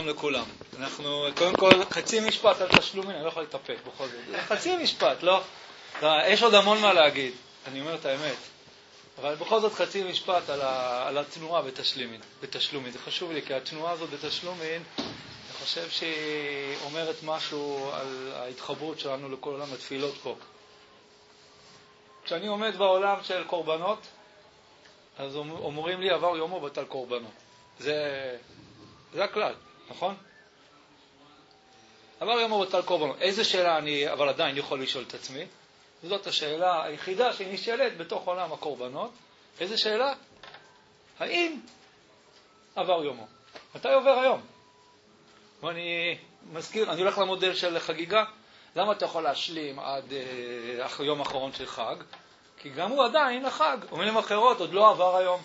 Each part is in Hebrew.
לכולם. אנחנו, קודם כל, חצי משפט על תשלומים, אני לא יכול להתאפק בכל זאת. חצי משפט, לא? יש עוד המון מה להגיד, אני אומר את האמת. אבל בכל זאת חצי משפט על התנועה בתשלומים. זה חשוב לי, כי התנועה הזאת בתשלומים, אני חושב שהיא אומרת משהו על ההתחברות שלנו לכל עולם התפילות פה. כשאני עומד בעולם של קורבנות, אז אומרים לי עבר יומו בטל קורבנות. זה הכלל, נכון? עבר יומו בטל קורבנות. איזה שאלה אני אבל עדיין יכול לשאול את עצמי? זאת השאלה היחידה שהיא נשאלת בתוך עולם הקורבנות. איזה שאלה? האם עבר יומו? מתי עובר היום? ואני מזכיר, אני הולך למודל של חגיגה. למה אתה יכול להשלים עד יום האחרון של חג? כי גם הוא עדיין החג. במילים אחרות, עוד לא עבר היום.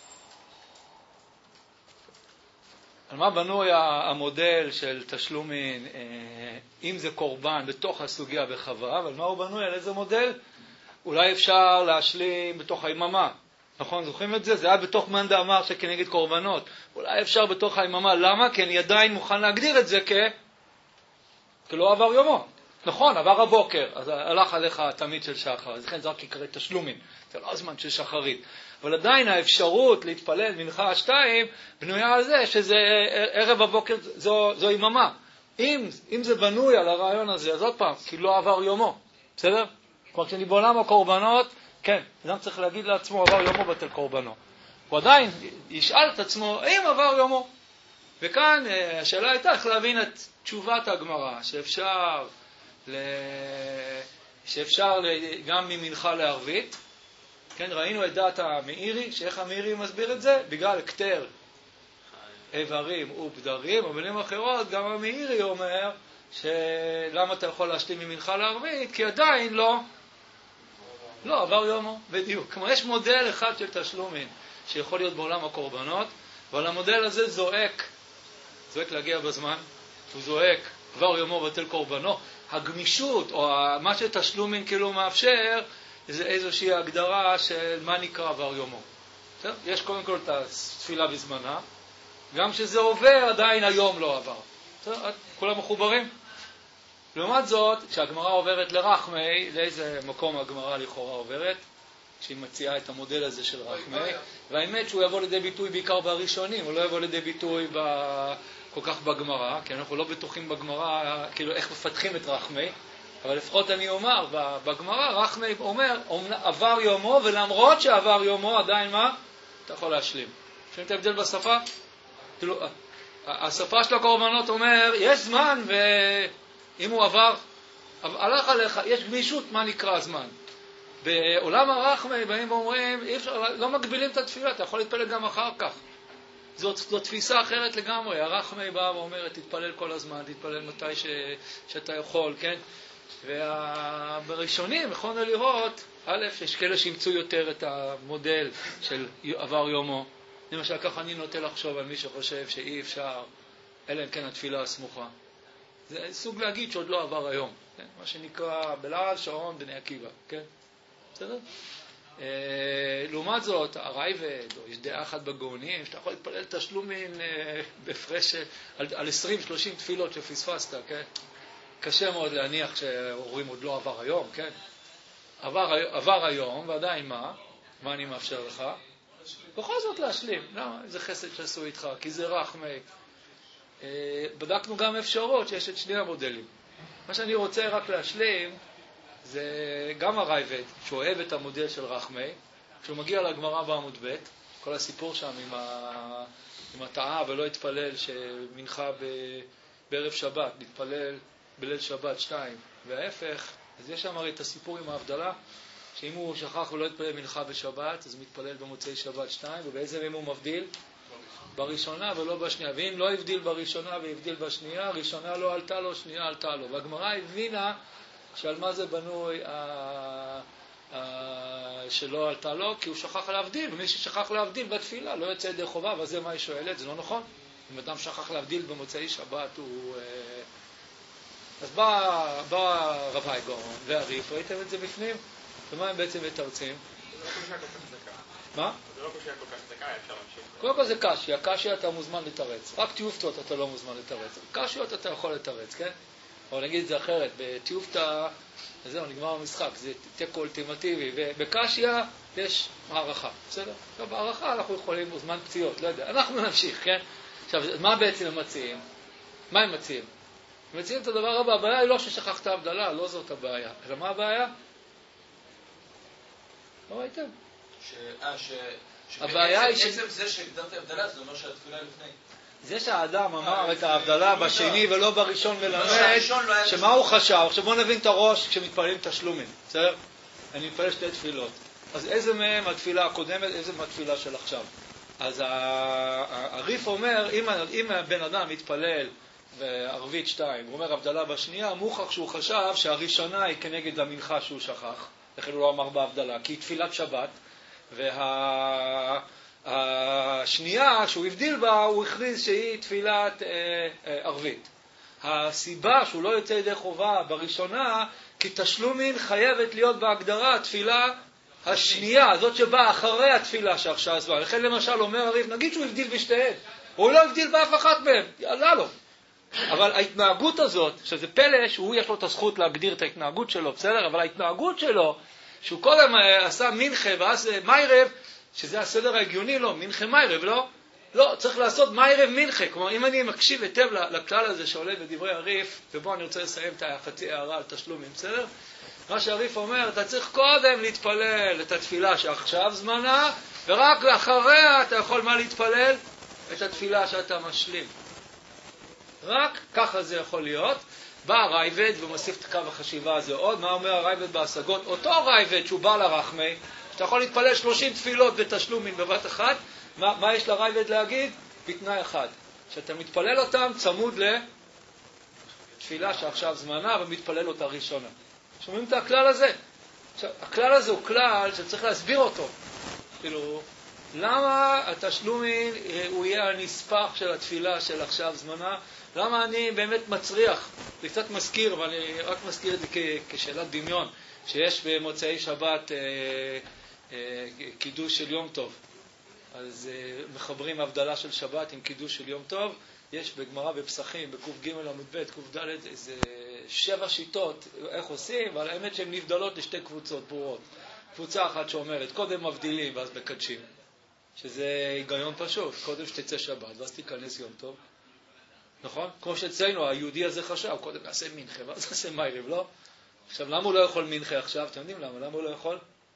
על מה בנוי המודל של תשלומין, אם זה קורבן בתוך הסוגיה בחווה, אבל מה הוא בנוי? על איזה מודל? אולי אפשר להשלים בתוך היממה. נכון, זוכרים את זה? זה היה בתוך מנדה אמר שכנגד קורבנות. אולי אפשר בתוך היממה. למה? כי אני עדיין מוכן להגדיר את זה כלא עבר יומו. נכון, עבר הבוקר, אז הלך עליך תמיד של שחר, אז לכן זה רק יקרא תשלומים, זה לא הזמן של שחרית. אבל עדיין האפשרות להתפלל מנחה 2 בנויה על זה שזה ערב הבוקר, זו יממה. אם זה בנוי על הרעיון הזה, אז עוד פעם, כי לא עבר יומו, בסדר? כלומר, כשאני בעולם הקורבנות, כן, אדם צריך להגיד לעצמו עבר יומו בטל קורבנו. הוא עדיין ישאל את עצמו, האם עבר יומו? וכאן השאלה הייתה איך להבין את תשובת הגמרא, שאפשר גם ממנחה לערבית. כן, ראינו את דעת המאירי, שאיך המאירי מסביר את זה? בגלל כתר איברים ובדרים, או במילים אחרות, גם המאירי אומר שלמה אתה יכול להשלים ממנחה לערבית? כי עדיין לא עבר יומו, בדיוק. כמו יש מודל אחד של תשלומים שיכול להיות בעולם הקורבנות, אבל המודל הזה זועק להגיע בזמן, הוא זועק עבר יומו בטל קורבנו. הגמישות, או מה שתשלומין כאילו מאפשר, זה איזושהי הגדרה של מה נקרא עבר יומו. יש קודם כל את התפילה בזמנה, גם שזה עובר, עדיין היום לא עבר. כולם מחוברים? לעומת זאת, כשהגמרא עוברת לרחמי, לאיזה מקום הגמרא לכאורה עוברת? כשהיא מציעה את המודל הזה של רחמי, והאמת שהוא יבוא לידי ביטוי בעיקר בראשונים, הוא לא יבוא לידי ביטוי כל כך בגמרא, כי אנחנו לא בטוחים בגמרא, כאילו איך מפתחים את רחמי, אבל לפחות אני אומר, בגמרא רחמי אומר, עבר יומו, ולמרות שעבר יומו, עדיין מה? אתה יכול להשלים. שומעים את ההבדל בשפה? כאילו, השפה של הקורבנות אומר, יש זמן, ואם הוא עבר, הלך עליך, יש גמישות, מה נקרא זמן? בעולם הרחמי באים ואומרים, לא מגבילים את התפילה, אתה יכול להתפלל גם אחר כך. זו תפיסה אחרת לגמרי. הרחמי בא ואומרת, תתפלל כל הזמן, תתפלל מתי שאתה יכול, כן? ובראשונים, יכולנו לראות, א', יש כאלה שימצאו יותר את המודל של עבר יומו. למשל, ככה אני נוטה לחשוב על מי שחושב שאי אפשר, אלא אם כן התפילה הסמוכה. זה סוג להגיד שעוד לא עבר היום, כן? מה שנקרא בלעז שעון בני עקיבא, כן? בסדר? לעומת זאת, הרייבד, או יש דעה אחת בגאונים, שאתה יכול להתפלל תשלומים בפרש על 20-30 תפילות שפספסת, כן? קשה מאוד להניח שהורים עוד לא עבר היום, כן? עבר היום, ועדיין מה? מה אני מאפשר לך? בכל זאת להשלים. למה? זה חסד שעשו איתך, כי זה רחמי. בדקנו גם אפשרות שיש את שני המודלים. מה שאני רוצה רק להשלים, זה גם הרייבד, שאוהב את המודל של רחמי, כשהוא מגיע לגמרא בעמוד ב', כל הסיפור שם עם הטעה ולא התפלל שמנחה בערב שבת, להתפלל בליל שבת 2, וההפך, אז יש שם הרי את הסיפור עם ההבדלה, שאם הוא שכח ולא התפלל מנחה בשבת, אז מתפלל במוצאי שבת 2, ובאיזה ימים הוא מבדיל? בראשונה ולא בשנייה. ואם לא הבדיל בראשונה והבדיל בשנייה, ראשונה לא עלתה לו, שנייה עלתה לו. והגמרא הבינה שעל מה זה בנוי שלא עלתה לו, כי הוא שכח להבדיל, ומי ששכח להבדיל בתפילה לא יוצא ידי חובה, וזה מה היא שואלת, זה לא נכון. אם אדם שכח להבדיל במוצאי שבת, הוא... אז בא רבי גאון והריף, ראיתם את זה בפנים? ומה הם בעצם מתרצים? מה? זה לא קושיה כל כך דקה, אפשר להמשיך. קודם כל זה קשיה, קשיה אתה מוזמן לתרץ. רק תיופתות אתה לא מוזמן לתרץ. קשיות אתה יכול לתרץ, כן? אבל נגיד את זה אחרת, בתיופתא, זהו, נגמר המשחק, זה תיקו אולטימטיבי, ובקשיה יש הערכה, בסדר? עכשיו, בהערכה אנחנו יכולים, זמן פציעות, לא יודע, אנחנו נמשיך, כן? עכשיו, מה בעצם הם מציעים? מה הם מציעים? הם מציעים את הדבר הבא, הבעיה היא לא ששכחת הבדלה, לא זאת הבעיה, אלא מה הבעיה? לא ראיתם? הבעיה היא בעצם זה שהגדרת הבדלה, זה אומר שהתפילה לפני. זה שהאדם אמר את ההבדלה בשני ולא בראשון מלמד, שמה הוא חשב? עכשיו בואו נבין את הראש כשמתפללים תשלומים, בסדר? אני מתפלל שתי תפילות. אז איזה מהם התפילה הקודמת, איזה מהתפילה של עכשיו? אז הריף אומר, אם הבן אדם מתפלל וערבית 2, הוא אומר הבדלה בשנייה, מוכח שהוא חשב שהראשונה היא כנגד המנחה שהוא שכח, לכן הוא לא אמר בהבדלה, כי היא תפילת שבת, השנייה שהוא הבדיל בה, הוא הכריז שהיא תפילת ערבית. הסיבה שהוא לא יוצא ידי חובה בראשונה, כי תשלומין חייבת להיות בהגדרה התפילה השנייה, זאת שבאה אחרי התפילה שעכשיו עזבה. לכן למשל אומר הריף, נגיד שהוא הבדיל בשתיהן, הוא לא הבדיל באף אחת מהם, יאללה לו. אבל ההתנהגות הזאת, שזה פלא שהוא יש לו את הזכות להגדיר את ההתנהגות שלו, בסדר? אבל ההתנהגות שלו, שהוא קודם עשה מנחה ואז מיירב, שזה הסדר ההגיוני, לא, מנחה מיירב, לא? לא, צריך לעשות מיירב מנחה. כלומר, אם אני מקשיב היטב לכלל הזה שעולה בדברי הריף, ובו אני רוצה לסיים את החצי הערה על תשלומים, בסדר? מה שהריף אומר, אתה צריך קודם להתפלל את התפילה שעכשיו זמנה, ורק אחריה אתה יכול מה להתפלל? את התפילה שאתה משלים. רק ככה זה יכול להיות. בא הרייבד ומוסיף את קו החשיבה הזה עוד. מה אומר הרייבד בהשגות? אותו רייבד שהוא בא לרחמי, שאתה יכול להתפלל 30 תפילות בתשלומים בבת אחת, מה יש לרייבד להגיד? בתנאי אחד, שאתה מתפלל אותם צמוד לתפילה שעכשיו זמנה ומתפלל אותה ראשונה. שומעים את הכלל הזה? עכשיו, הכלל הזה הוא כלל שצריך להסביר אותו. כאילו, למה התשלומים הוא יהיה הנספח של התפילה של עכשיו זמנה? למה אני באמת מצריח? זה קצת מזכיר, אבל אני רק מזכיר את זה כשאלת דמיון, שיש במוצאי שבת קידוש של יום טוב. אז מחברים הבדלה של שבת עם קידוש של יום טוב. יש בגמרא בפסחים, בקוף ג' עמוד ב', קוף ד', איזה 7 שיטות איך עושים, אבל האמת שהן נבדלות לשתי קבוצות ברורות. קבוצה אחת שאומרת, קודם מבדילים ואז מקדשים, שזה היגיון פשוט, קודם שתצא שבת ואז תיכנס יום טוב. נכון? כמו שאצלנו, היהודי הזה חשב, קודם נעשה מנחה ואז נעשה מיירב, לא? עכשיו, למה הוא לא יכול מנחה עכשיו? אתם יודעים למה? למה הוא לא יכול?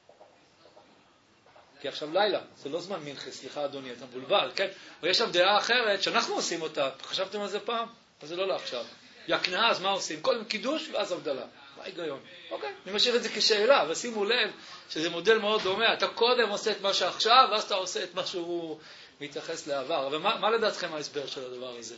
כי עכשיו לילה, זה לא זמן מנחה, סליחה אדוני, אתה מבולבל, כן? ויש שם דעה אחרת שאנחנו עושים אותה, חשבתם על זה פעם? אז זה לא לעכשיו. יקנה, אז מה עושים? קודם קידוש ואז הבדלה. מה ההיגיון? אוקיי, אני משאיר את זה כשאלה, אבל שימו לב שזה מודל מאוד דומה. אתה קודם עושה את מה שעכשיו, ואז אתה עושה את מה שהוא מתייחס לעבר. אבל מה לדעתכם ההסבר של הדבר הזה?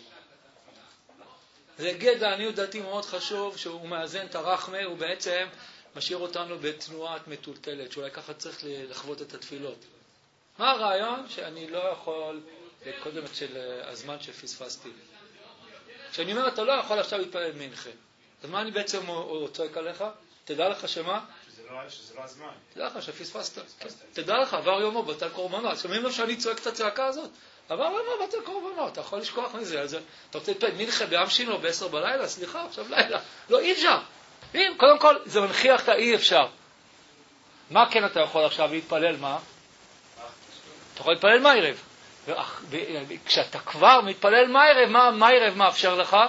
זה גדע, אני דעתי מאוד חשוב, שהוא מאזן את הרחמה, הוא בעצם משאיר אותנו בתנועת מטולטלת, שאולי ככה צריך לחוות את התפילות. מה הרעיון? שאני לא יכול, קודם של הזמן שפספסתי. כשאני אומר, אתה לא יכול עכשיו להתפלל מנחה. אז מה אני בעצם צועק עליך? תדע לך שמה? שזה לא הזמן. תדע לך שפספסת. תדע לך, עבר יומו, בטל קורבנות. שומעים לו שאני צועק את הצעקה הזאת? עבר יומו, בטל קורבנות. אתה יכול לשכוח מזה. אתה רוצה להתפלל מנחה בעם שינו ב-10 בלילה? סליחה, עכשיו לילה. לא, אי אפשר. קודם כל, זה מנחיח את האי אפשר. מה כן אתה יכול עכשיו להתפלל? מה? אתה יכול להתפלל מיירב. כשאתה כבר מתפלל מיירב, מה מיירב מאפשר לך?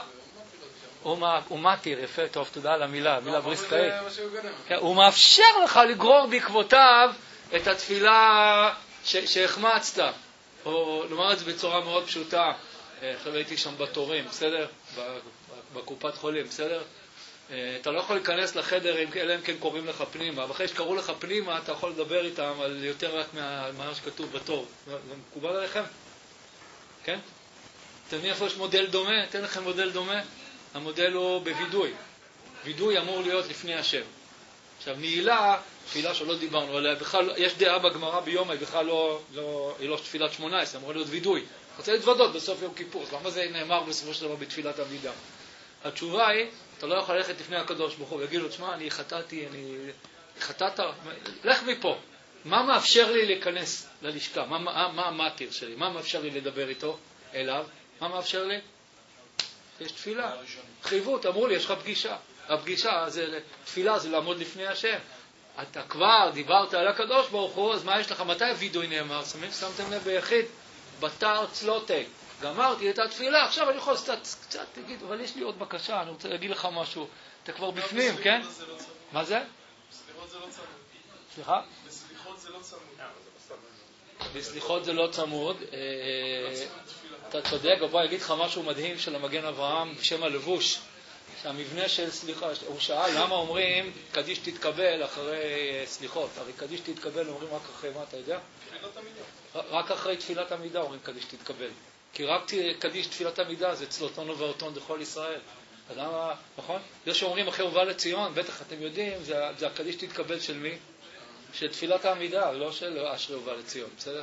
הוא מתיר, יפה, טוב, תודה על המילה, מילה בריסקאית. הוא מאפשר לך לגרור בעקבותיו את התפילה שהחמצת. או לומר את זה בצורה מאוד פשוטה. עכשיו הייתי שם בתורים, בסדר? בקופת חולים, בסדר? אתה לא יכול להיכנס לחדר אלא אם כן קוראים לך פנימה, ואחרי שקראו לך פנימה אתה יכול לדבר איתם על יותר רק מה שכתוב בתור. זה מקובל עליכם? כן? אתם יודעים איפה יש מודל דומה? אתן לכם מודל דומה? המודל הוא בוידוי. וידוי אמור להיות לפני השם. עכשיו נעילה, תפילה שלא דיברנו עליה, בכלל יש דעה בגמרא ביום, היא בכלל היא לא תפילת 18, אמורה להיות וידוי. רוצה להתוודות בסוף יום כיפור, למה זה נאמר בסופו של דבר בתפילת עמידה? התשובה היא, אתה לא יכול ללכת לפני הקדוש ברוך הוא, ויגיד לו, תשמע, אני חטאתי, לך מפה. מה מאפשר לי להיכנס ללשכה? מה המטיר שלי? מה מאפשר לי לדבר איתו, אליו? מה מאפשר לי? יש תפילה. חייבות, אמרו לי, יש לך פגישה. הפגישה, תפילה זה לעמוד לפני השם. אתה כבר דיברת על הקדוש ברוך הוא, אז מה יש לך? מתי הוידוי נאמר? שמתם לב ביחיד? בתר צלותי. גמרתי את התפילה, עכשיו אני יכול קצת תגיד, אבל יש לי עוד בקשה, אני רוצה להגיד לך משהו. אתה כבר בפנים, כן? מה זה? בסליחות זה לא צמוד. סליחה? בסליחות זה לא צמוד. בסליחות זה לא צמוד. אתה צודק, אבל בוא אגיד לך משהו מדהים של המגן אברהם בשם הלבוש. שהמבנה של סליחה, הוא שאל למה אומרים קדיש תתקבל אחרי סליחות. הרי קדיש תתקבל אומרים רק אחרי מה, אתה יודע? תפילת עמידה. רק אחרי תפילת עמידה אומרים קדיש תתקבל. כי רק קדיש תפילת עמידה זה צלותון ובאותון דכל ישראל. אז למה, נכון? זה שאומרים אחרי ובא לציון, בטח אתם יודעים, זה הקדיש תתקבל של מי? של תפילת העמידה, לא של אשרי ובא לציון, בסדר?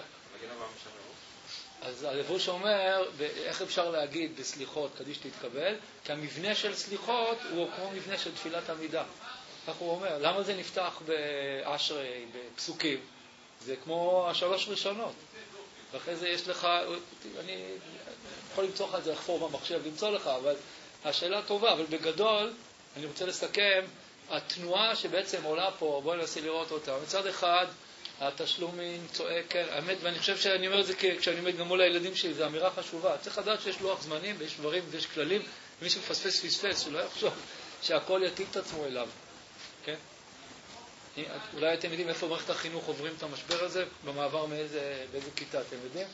אז הלבוש אומר, איך אפשר להגיד בסליחות קדיש תתקבל? כי המבנה של סליחות הוא כמו מבנה של תפילת עמידה. כך הוא אומר. למה זה נפתח באשרי, בפסוקים? זה כמו השלוש ראשונות. ואחרי זה יש לך, אני יכול למצוא לך את זה, לחפור במחשב, למצוא לך, אבל השאלה טובה, אבל בגדול, אני רוצה לסכם, התנועה שבעצם עולה פה, בואו ננסה לראות אותה. מצד אחד, התשלומים צועק, האמת, ואני חושב שאני אומר את זה כשאני אומר גם מול הילדים שלי, זו אמירה חשובה. צריך לדעת שיש לוח זמנים, ויש דברים ויש כללים, ומי שמפספס פספס, הוא לא יחשוב שהכל יתאים את עצמו אליו. כן? אולי אתם יודעים איפה מערכת החינוך עוברים את המשבר הזה? במעבר באיזה כיתה, אתם יודעים?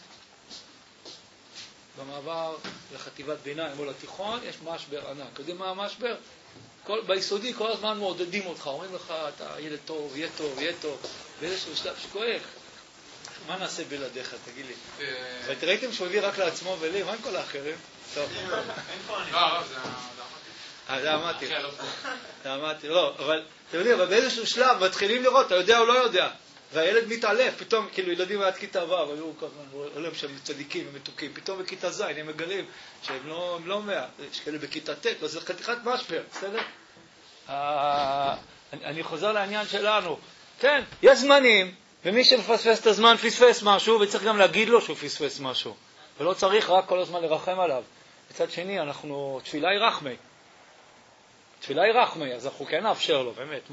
במעבר לחטיבת ביניים או לתיכון יש משבר ענק. יודעים מה המשבר? ביסודי כל הזמן מעודדים אותך, אומרים לך, אתה ילד טוב, יהיה טוב, יהיה טוב. באיזשהו שלב שכוח. מה נעשה בלעדיך, תגיד לי? ראיתם שהוא הביא רק לעצמו ולי, מה עם כל האחרים? טוב. זה אמרתי. זה אמרתי, לא, אבל אתם יודעים, אבל באיזשהו שלב מתחילים לראות, אתה יודע או לא יודע, והילד מתעלף, פתאום, כאילו ילדים עד כיתה ו', אבל הוא עולם שהם צדיקים ומתוקים, פתאום בכיתה ז' הם מגלים שהם לא 100, יש כאלה בכיתה ט', אז זה חתיכת משבר, בסדר? אני חוזר לעניין שלנו. כן, יש זמנים, ומי שמפספס את הזמן פספס משהו, וצריך גם להגיד לו שהוא פספס משהו. ולא צריך רק כל הזמן לרחם עליו. מצד שני, תפילה היא רחמי. תפילה היא רחמי, אז אנחנו כן נאפשר לו, באמת.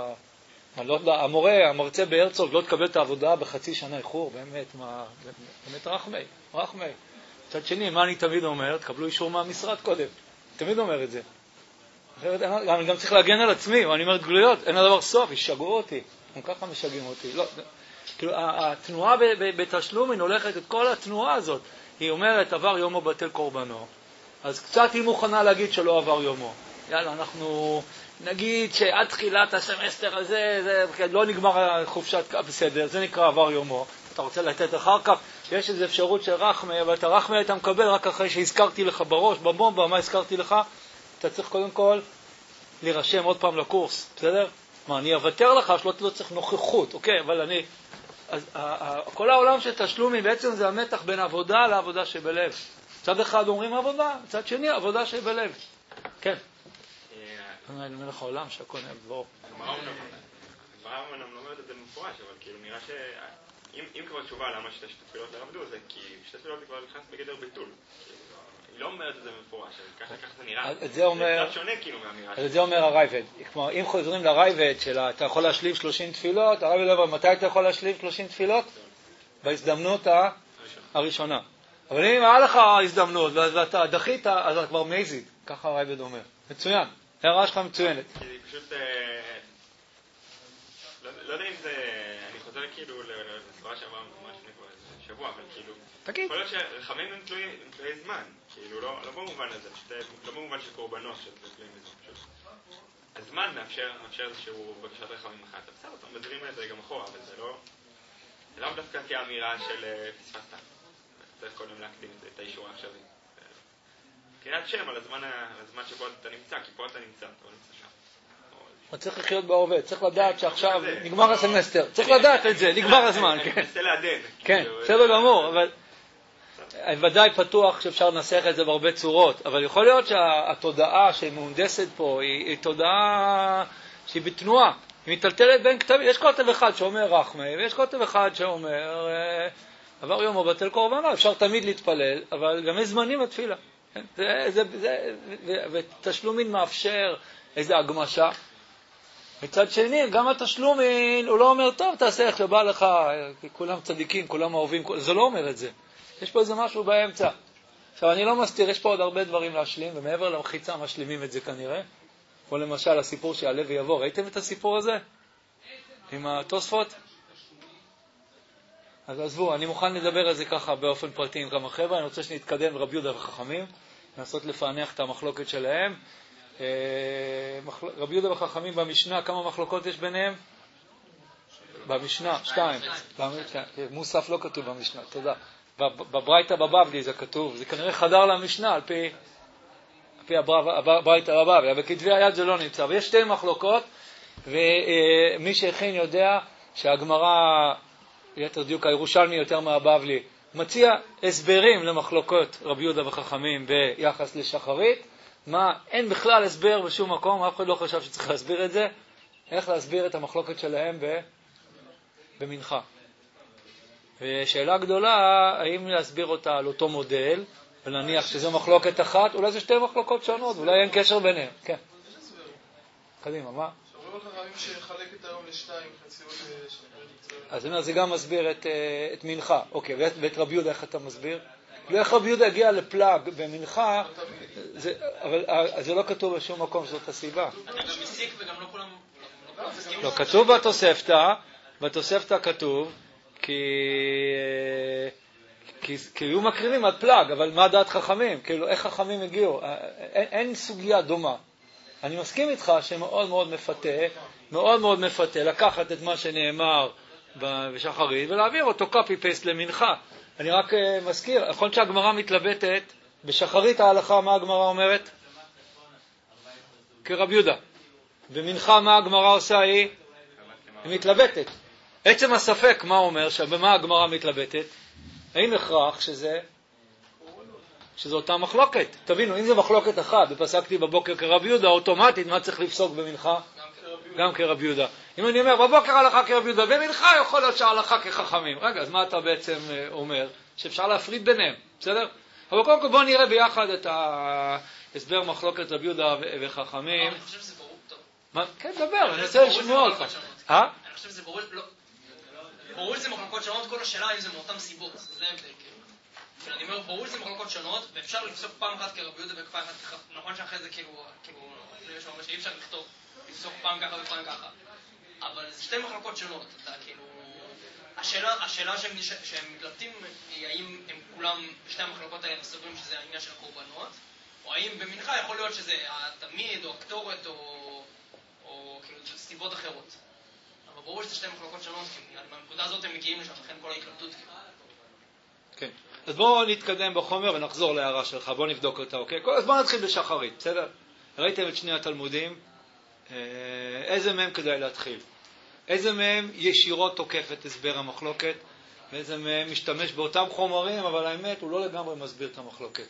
המרצה בהרצוג לא תקבל את העבודה בחצי שנה איחור, באמת רחמי. מצד שני, מה אני תמיד אומר? תקבלו אישור מהמשרד קודם. תמיד אומר את זה. אני גם צריך להגן על עצמי, ואני אומר גלויות, אין הדבר סוף, ישגעו אותי. הם ככה משגעים אותי. לא, כאילו, התנועה בתשלום היא הולכת את כל התנועה הזאת. היא אומרת, עבר יומו בטל קורבנו. אז קצת היא מוכנה להגיד שלא עבר יומו. יאללה, אנחנו נגיד שעד תחילת הסמסטר הזה, זה לא נגמר חופשת, בסדר, זה נקרא עבר יומו. אתה רוצה לתת אחר כך, יש איזו אפשרות של רחמי, אבל את הרחמי אתה מקבל רק אחרי שהזכרתי לך בראש, בבומבה, מה הזכרתי לך? אתה צריך קודם כל להירשם עוד פעם לקורס, בסדר? מה, אני אוותר לך שלא צריך נוכחות, אוקיי, אבל אז כל העולם של תשלומים בעצם זה המתח בין עבודה לעבודה שבלב. צד אחד אומרים עבודה, צד שני עבודה שבלב. כן. אני אומר לך העולם שהכל נהיה בדבור. הגמרא אומנם לא אומרת את זה במפורש, אבל כאילו נראה שאם כבר תשובה למה שתי תפילות לרבדו, זה כי שתי תפילות זה כבר נכנס בגדר ביטול. היא לא אומרת את זה במפורש, ככה זה נראה. זה קצת שונה כאילו מהאמירה שלה. זה אומר הרייבד. כלומר, אם חוזרים לרייבד של אתה יכול להשליב 30 תפילות, הרייבד אומר, מתי אתה יכול להשליב 30 תפילות? בהזדמנות הראשונה. אבל אם היה לך הזדמנות ואתה דחית, אז אתה כבר מזיד. ככה הרייבד אומר. מצוין. הערה שלך מצוינת. כי פשוט, לא יודע אם זה, אני חוזר כאילו לסברה שעבר ממש לפני כבר שבוע, אבל כאילו, תגיד. יכול להיות שרחמים הם תלויי זמן, כאילו לא במובן הזה, לא במובן של קורבנות שתלויים בזה, פשוט. הזמן מאפשר איזשהו בקשת רחמים אחת, בסדר, אתה מזרים את זה גם אחורה, אבל זה לא דווקא כאמירה של פספסת, צריך קודם להקדים את האישור העכשווי. קריאת שם על הזמן שבו אתה נמצא, כי פה אתה נמצא, אתה לא נמצא שם. צריך לחיות בעובד, צריך לדעת שעכשיו נגמר הסמסטר, צריך לדעת את זה, נגמר הזמן. אני מנסה לעדן. כן, בסדר גמור, אבל ודאי פתוח שאפשר לנסח את זה בהרבה צורות, אבל יכול להיות שהתודעה שמהונדסת פה היא תודעה שהיא בתנועה, היא מתלתלת בין כתבים, יש כותב אחד שאומר רחמי, ויש כותב אחד שאומר עבר יום ובטל קורבנו, אפשר תמיד להתפלל, אבל גם יש זמנים התפילה. ותשלומין מאפשר איזו הגמשה. מצד שני, גם התשלומין, הוא לא אומר, טוב, תעשה איך שבא לך, כולם צדיקים, כולם אוהבים, זה לא אומר את זה. יש פה איזה משהו באמצע. עכשיו, אני לא מסתיר, יש פה עוד הרבה דברים להשלים, ומעבר למחיצה משלימים את זה כנראה. כמו למשל הסיפור שיעלה ויבוא. ראיתם את הסיפור הזה? עם התוספות? אז עזבו, אני מוכן לדבר על זה ככה באופן פרטי עם כמה חבר'ה. אני רוצה שנתקדם רבי יהודה וחכמים, לנסות לפענח את המחלוקת שלהם. רבי יהודה וחכמים במשנה, כמה מחלוקות יש ביניהם? במשנה, 2. מוסף לא כתוב במשנה, תודה. בברייתא בבבלי זה כתוב, זה כנראה חדר למשנה על פי הברייתא בבבלי, אבל בכתבי היד זה לא נמצא. ויש 2 מחלוקות, ומי שהכין יודע שהגמרא, יתר דיוק הירושלמי יותר מהבבלי, מציע הסברים למחלוקות רבי יהודה וחכמים ביחס לשחרית. אין בכלל הסבר בשום מקום, אף אחד לא חשב שצריך להסביר את זה. איך להסביר את המחלוקת שלהם במנחה. ושאלה גדולה, האם להסביר אותה על אותו מודל, ולהניח שזו מחלוקת אחת, אולי זה 2 מחלוקות שונות, אולי אין קשר ביניהם. כן. קדימה, מה? שאומרים לחכמים שחלק את היום ל2 חציות אז זה גם מסביר את מנחה. אוקיי, ואת רבי יהודה איך אתה מסביר? איך רבי יהודה הגיע לפלאג במנחה, אבל זה לא כתוב בשום מקום שזאת הסיבה. אתה גם מסיק וגם לא כולם... לא, כתוב בתוספתא כתוב, כי היו מקריבים עד פלאג, אבל מה דעת חכמים? כאילו, איך חכמים הגיעו? אין סוגיה דומה. אני מסכים איתך שמאוד מאוד מפתה לקחת את מה שנאמר בשחרית ולהעביר אותו copy-paste למנחה. אני רק מזכיר, יכול שהגמרא מתלבטת, בשחרית ההלכה מה הגמרא אומרת? כרבי יהודה. במנחה מה הגמרא עושה היא מתלבטת. עצם הספק מה אומר, שבמה הגמרא מתלבטת? האם הכרח שזו אותה מחלוקת? תבינו, אם זה מחלוקת אחת, ופסקתי בבוקר כרבי יהודה, אוטומטית מה צריך לפסוק במנחה? גם כרבי יהודה. אם אני אומר, בבוקר הלכה כרבי יהודה, במנחה יכול להיות שההלכה כחכמים. רגע, אז מה אתה בעצם אומר? שאפשר להפריד ביניהם, בסדר? אבל קודם כל בואו נראה ביחד את ההסבר מחלוקת רבי יהודה וחכמים. אני חושב שזה ברור טוב. כן, דבר, אני רוצה לשמוע אותך. אני חושב שזה ברור, ברור שזה מחלוקות שונות, כל השאלה אם זה מאותם סיבות. זה ההבדל, כאילו. אני אומר, ברור שזה מחלוקות שונות, ואפשר לפסוק פעם אחת כרבי יהודה ופעם אחת ככה. נכון שאחרי זה כאילו, יש אומר שאי אפשר לפסוק פעם ככה ופעם ככה. אבל זה 2 מחלוקות שונות. אתה כאילו... השאלה שהם מתלבטים היא האם הם כולם, בשתי המחלוקות האלה מסתברים שזה העניין של הקורבנות, או האם במנחה יכול להיות שזה התמיד או הקטורת או כאילו סיבות אחרות. אבל ברור שזה 2 מחלוקות שונות, כי מהנקודה הזאת הם מגיעים לשם, לכן כל ההתלבטות. כן. אז בואו נתקדם בחומר ונחזור להערה שלך, בואו נבדוק אותה, אוקיי? אז בואו נתחיל בשחרית, בסדר? ראיתם את 2 התלמודים, איזה מהם כדאי להתחיל? איזה מהם ישירות תוקף את הסבר המחלוקת, ואיזה מהם משתמש באותם חומרים, אבל האמת הוא לא לגמרי מסביר את המחלוקת.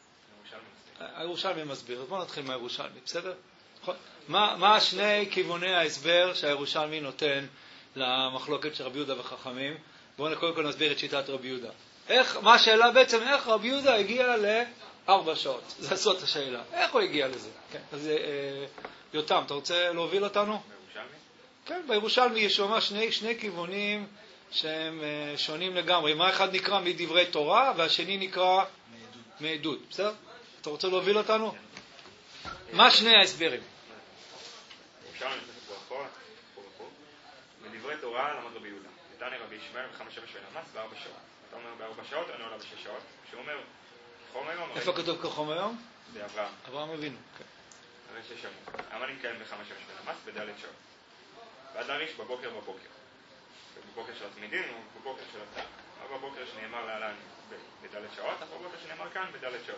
הירושלמי מסביר, אז בואו נתחיל מהירושלמי, בסדר? מה 2 כיווני ההסבר שהירושלמי נותן למחלוקת של רבי יהודה וחכמים? בואו קודם כל נסביר את שיטת רבי יהודה. מה השאלה בעצם? איך רבי יהודה הגיע ל4 שעות? זאת השאלה. איך הוא הגיע לזה? כן, אז יותם, אתה רוצה להוביל אותנו? כן, בירושלמי יש ממש 2 כיוונים שהם שונים לגמרי. מה אחד נקרא מדברי תורה והשני נקרא מעדות. בסדר? אתה רוצה להוביל אותנו? מה 2 ההסברים? ירושלמי נכנסת פה, מדברי תורה למד רבי יהודה. נתני רבי ישמעאל ב5 שעות למס ב4 שעות. אתה אומר ב4 שעות, אני עולה ב6 שעות. שהוא אומר, כחום היום... איפה כתוב כחום היום? באברהם. אברהם אבינו, כן. הרי 6 שעות. המנים קיים ב5 שעות למס ב4 שעות. ועד להריש בבוקר. בבוקר של התמידים או בבוקר של הצעה. או בבוקר שנאמר להלן ב4 שעות, או בבוקר שנאמר כאן ב4 שעות.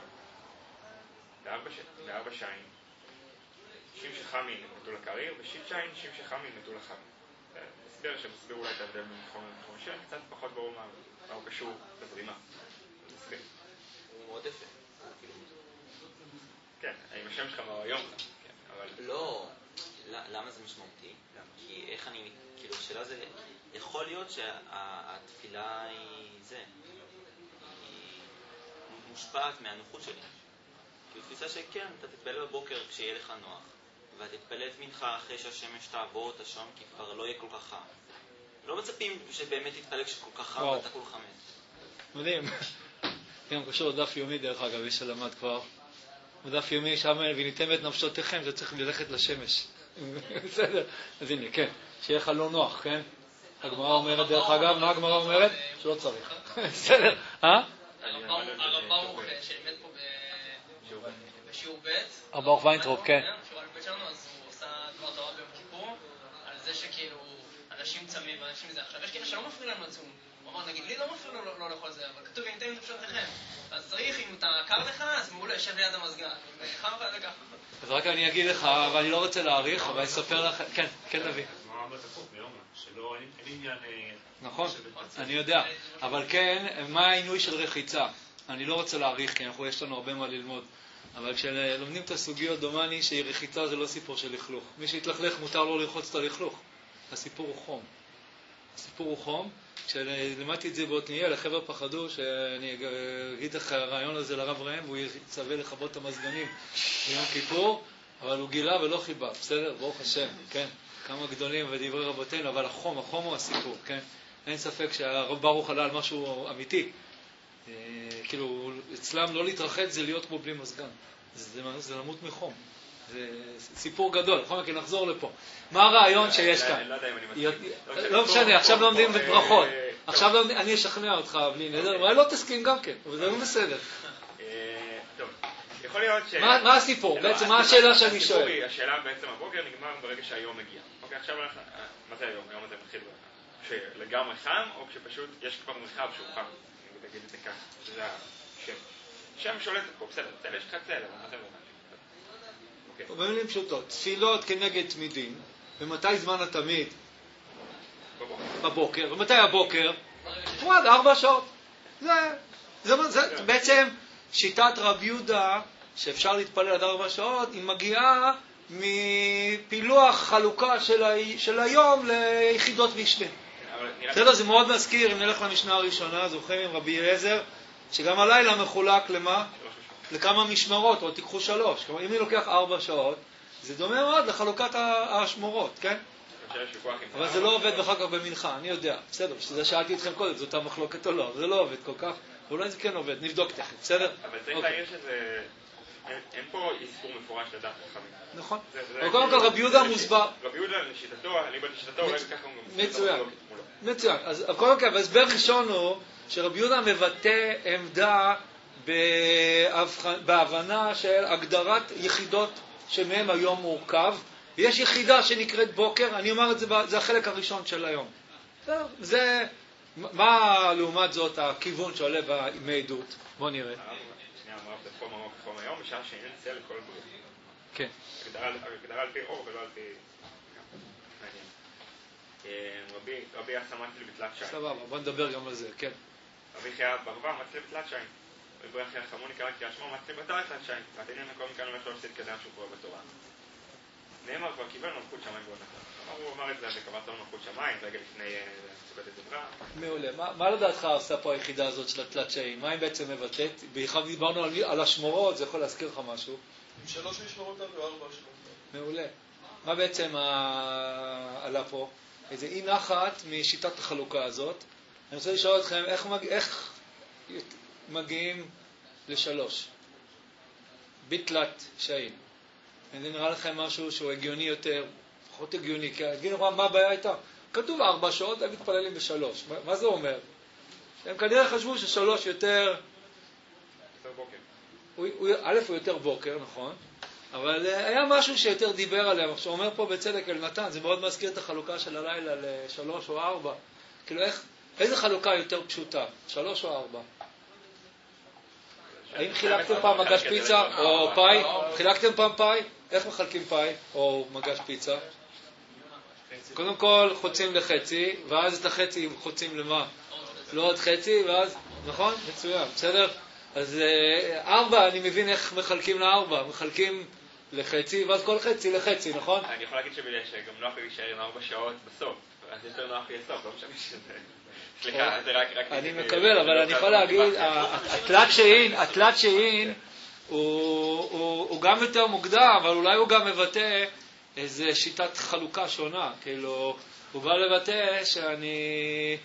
ב4 שעים. שים שחמי נתו לקריר, ו6 שעים שים שחמי נתו לחמי. הסבר שמסביר אולי את ההבדל בין חומר שם, קצת פחות ברור מה הוא קשור לזרימה. הוא מאוד יפה. כן, עם השם שלך מהיום. לא, למה זה משמעותי? כי איך אני, כאילו, השאלה זה, יכול להיות שהתפילה היא מושפעת מהנוחות שלי. כאילו, תפיסה שכן, אתה תתפלל בבוקר כשיהיה לך נוח, ואתה תתפלל את מנחה אחרי שהשמש תעבור את השם, כי כבר לא יהיה כל כך חם. לא מצפים שבאמת תתפלל כשכל כך חם ואתה כל חמש. מדהים. גם קשור לדף יומי, דרך אגב, יש שלמד כבר. בדף יומי שם, וניתם את נפשותיכם, זה צריך ללכת לשמש. בסדר? אז הנה, כן. שיהיה לך לא נוח, כן? הגמרא אומרת, דרך אגב, מה הגמרא אומרת? שלא צריך. בסדר? הרב ברוך שלימד פה בשיעור ב' הרב ברוך ויינטרופ, כן. בשיעור ב' שלנו, אז הוא עושה דבר תורה ביום כיפור, על זה שכאילו אנשים צמים ואנשים זה. עכשיו, יש כאלה שלא מפריע לנו לצום. הוא אמר, נגיד, לי לא מפריע לא לאכול זה, אבל כתוב, וניתם את נפשותיכם. אז צריך, אם אתה קר לך, אז מעולה, יושב ליד המזגן. אם חם לך, זה ככה. אז רק אני אגיד לך, ואני לא רוצה להאריך, אבל אני אספר לך, כן, כן נביא. נכון, אני יודע, אבל כן, מה העינוי של רחיצה? אני לא רוצה להאריך, כי יש לנו הרבה מה ללמוד, אבל כשלומדים את הסוגיות דומני שרחיצה זה לא סיפור של לכלוך. מי שהתלכלך מותר לו לרחוץ את הלכלוך. הסיפור הוא חום. הסיפור הוא חום. כשלמדתי את זה בעתניאל, החבר'ה פחדו שאני אגיד לך הרעיון הזה לרב ראם, והוא יצווה לכבות את המזגנים ביום כיפור, אבל הוא גילה ולא חיבה, בסדר? ברוך השם, כן? כמה גדולים ודברי רבותינו, אבל החום הוא הסיפור, כן? אין ספק שהרב ברוך עלה על משהו אמיתי. כאילו, אצלם לא להתרחץ זה להיות כמו בלי מזגן. זה למות מחום. זה סיפור גדול, בכל מקרה נחזור לפה. מה הרעיון שיש כאן? לא משנה, עכשיו לומדים בברכות. עכשיו אני אשכנע אותך בלי נדר, אבל לא תסכים גם כן, אבל זה לא בסדר. טוב, יכול להיות ש... מה הסיפור? בעצם מה השאלה שאני שואל? השאלה בעצם הבוקר נגמר ברגע שהיום מגיע. אוקיי, עכשיו מה זה היום? היום זה מתחיל כשלגמרי חם, או כשפשוט יש כבר מרחב שהוא חם. אני אגיד את זה ככה, שזה השם. שם שולט פה, בסדר, יש לך צל, אבל מה זה לא? במילים פשוטות, תפילות כנגד תמידים, ומתי זמן התמיד? בבוקר. ומתי הבוקר? עד 4 שעות. זה בעצם שיטת רב יהודה, שאפשר להתפלל עד 4 שעות, היא מגיעה מפילוח חלוקה של היום ליחידות משנה. זה מאוד מזכיר, אם נלך למשנה הראשונה, זוכרים עם רבי אליעזר, שגם הלילה מחולק למה? לכמה משמרות, או תיקחו 3. כלומר, אם אני לוקח 4 שעות, זה דומה מאוד לחלוקת השמורות, כן? אבל זה לא עובד אחר כך במנחה, אני יודע. בסדר, שזה שאלתי אתכם קודם, זאת המחלוקת או לא, זה לא עובד כל כך, ואולי זה כן עובד, נבדוק תכף, בסדר? אבל צריך להעיר שזה... אין פה איסור מפורש לדעת חכמים. נכון. אבל קודם כל רבי יהודה מוסבר. רבי יהודה לשיטתו, אליבא לשיטתו, אולי ככה הוא... מצוין. מצוין. אז קודם כל, ההסבר ראשון הוא שרבי יהודה מבטא עמדה בהבנה של הגדרת יחידות שמהם היום מורכב. יש יחידה שנקראת בוקר, אני אומר את זה, זה החלק הראשון של היום. זה, מה לעומת זאת הכיוון שעולה במעדות? בוא נראה. שנייה, אמרה בפורם היום, בשעה שאין צל לכל בריאות. כן. הגדרה על פי אור ולא על פי... רבי יחסה מצלי בתלת שי. סבבה, בוא נדבר גם על זה, כן. רבי חייב ברבה מצלי בתלת שי. רבי יחיה חמוני קרא כי השמו מצלי בתלת שי. והתעניין מקום מכאן אומר שלא עושה להתקדם שהוא קורא בתורה. נאמר כבר קיבל מלכות שמיים בעוד אחר. הוא אמר את זה בקבלתו מלכות שמיים, רגע לפני סוגת הדברה. מעולה. מה לדעתך עושה פה היחידה הזאת של התלת שי? מה היא בעצם מבטאת? בכלל דיברנו על השמורות, זה יכול להזכיר לך משהו. עם 3 משמרות עד ו4 שמות. מעולה. מה בעצם עלה פה? איזה אי נחת משיטת החלוקה הזאת. אני רוצה לשאול אתכם, איך מגיעים ל3? בתלת שעים. זה נראה לכם משהו שהוא הגיוני יותר, פחות הגיוני, כי הגיוני מה הבעיה הייתה? כתוב 4 שעות, הם מתפללים ב3. מה זה אומר? הם כנראה חשבו ש3 יותר... א' הוא יותר בוקר, נכון? אבל היה משהו שיותר דיבר עליהם. עכשיו אומר פה בצדק אל נתן, זה מאוד מזכיר את החלוקה של הלילה ל3 או 4. כאילו איזה חלוקה יותר פשוטה? 3 או 4? האם חילקתם פעם מגש פיצה או פאי? חילקתם פעם פאי? איך מחלקים פאי או מגש פיצה? קודם כל חוצים לחצי, ואז את החצי חוצים למה? לא עוד חצי, ואז, נכון? מצוין, בסדר? אז 4, אני מבין איך מחלקים ל4. מחלקים לחצי, ואז כל חצי לחצי, נכון? אני יכול להגיד שגם נוח לי להישאר עם 4 שעות בסוף, אז יותר נוח לי לסוף, לא משנה שזה... סליחה, זה רק... אני מקבל, אבל אני יכול להגיד, התלת שאין הוא גם יותר מוקדם, אבל אולי הוא גם מבטא איזו שיטת חלוקה שונה, כאילו, הוא בא לבטא שאני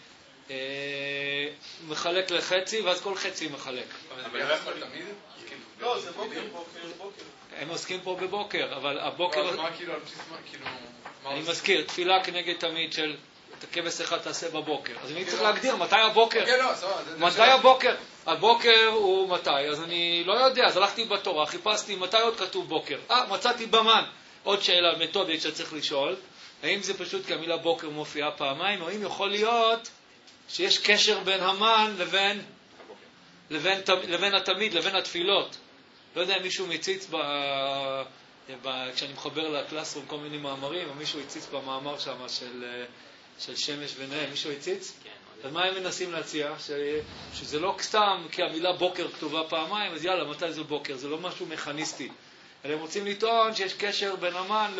מחלק לחצי, ואז כל חצי מחלק. אבל זה יכול תמיד? לא, זה בוקר. הם עוסקים פה בבוקר, אבל הבוקר... אז מה כאילו, על בסיס מה, כאילו... אני מזכיר, תפילה כנגד תמיד של כבש אחד תעשה בבוקר. אז אני צריך להגדיר מתי הבוקר. מתי הבוקר? הבוקר הוא מתי, אז אני לא יודע, אז הלכתי בתורה, חיפשתי מתי עוד כתוב בוקר. מצאתי במן. עוד שאלה מתודית שצריך לשאול, האם זה פשוט כי המילה בוקר מופיעה פעמיים, או אם יכול להיות שיש קשר בין המן לבין התמיד, לבין התפילות. לא יודע אם מישהו מציץ כשאני מחבר לקלאסרום כל מיני מאמרים, או מישהו הציץ במאמר שם של שמש ונהם, מישהו הציץ? כן. אז מה הם מנסים להציע? שזה לא סתם כי המילה בוקר כתובה פעמיים, אז יאללה, מתי זה בוקר? זה לא משהו מכניסטי. אלא הם רוצים לטעון שיש קשר בין המן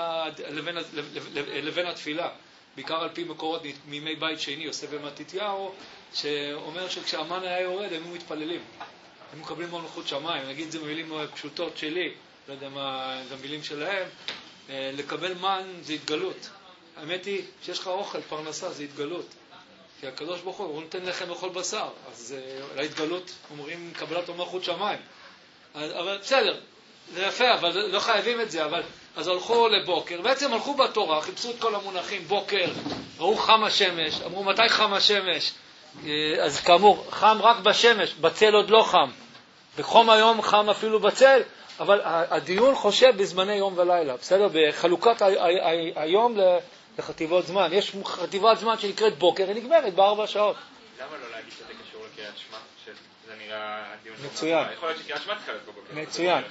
לבין התפילה. בעיקר על פי מקורות מימי בית שני, יוסף ומתתיהו, שאומר שכשהמן היה יורד, הם מתפללים. הם מקבלים מלכות שמיים. נגיד את זה במילים פשוטות שלי, לא יודע מה זה המילים שלהם. לקבל מן זה התגלות. האמת היא שיש לך אוכל, פרנסה, זה התגלות. כי הקדוש ברוך הוא נותן לחם לאכול בשר. אז להתגלות אומרים קבלת מלכות שמיים. אבל בסדר, זה יפה, אבל לא חייבים את זה. אז הלכו לבוקר, בעצם הלכו בתורה, חיפשו את כל המונחים, בוקר, ראו חם השמש, אמרו מתי חם השמש? אז כאמור, חם רק בשמש, בצל עוד לא חם. בחום היום חם אפילו בצל, אבל הדיון חושב בזמני יום ולילה, בסדר? בחלוקת היום לחטיבות זמן. יש חטיבת זמן שנקראת בוקר, היא נגמרת ב4 שעות. למה לא להגיד שזה קשור לקריאת שמע? שזה נראה דיון... מצוין. יכול להיות שקריאת שמע תחלק בבוקר. מצוין.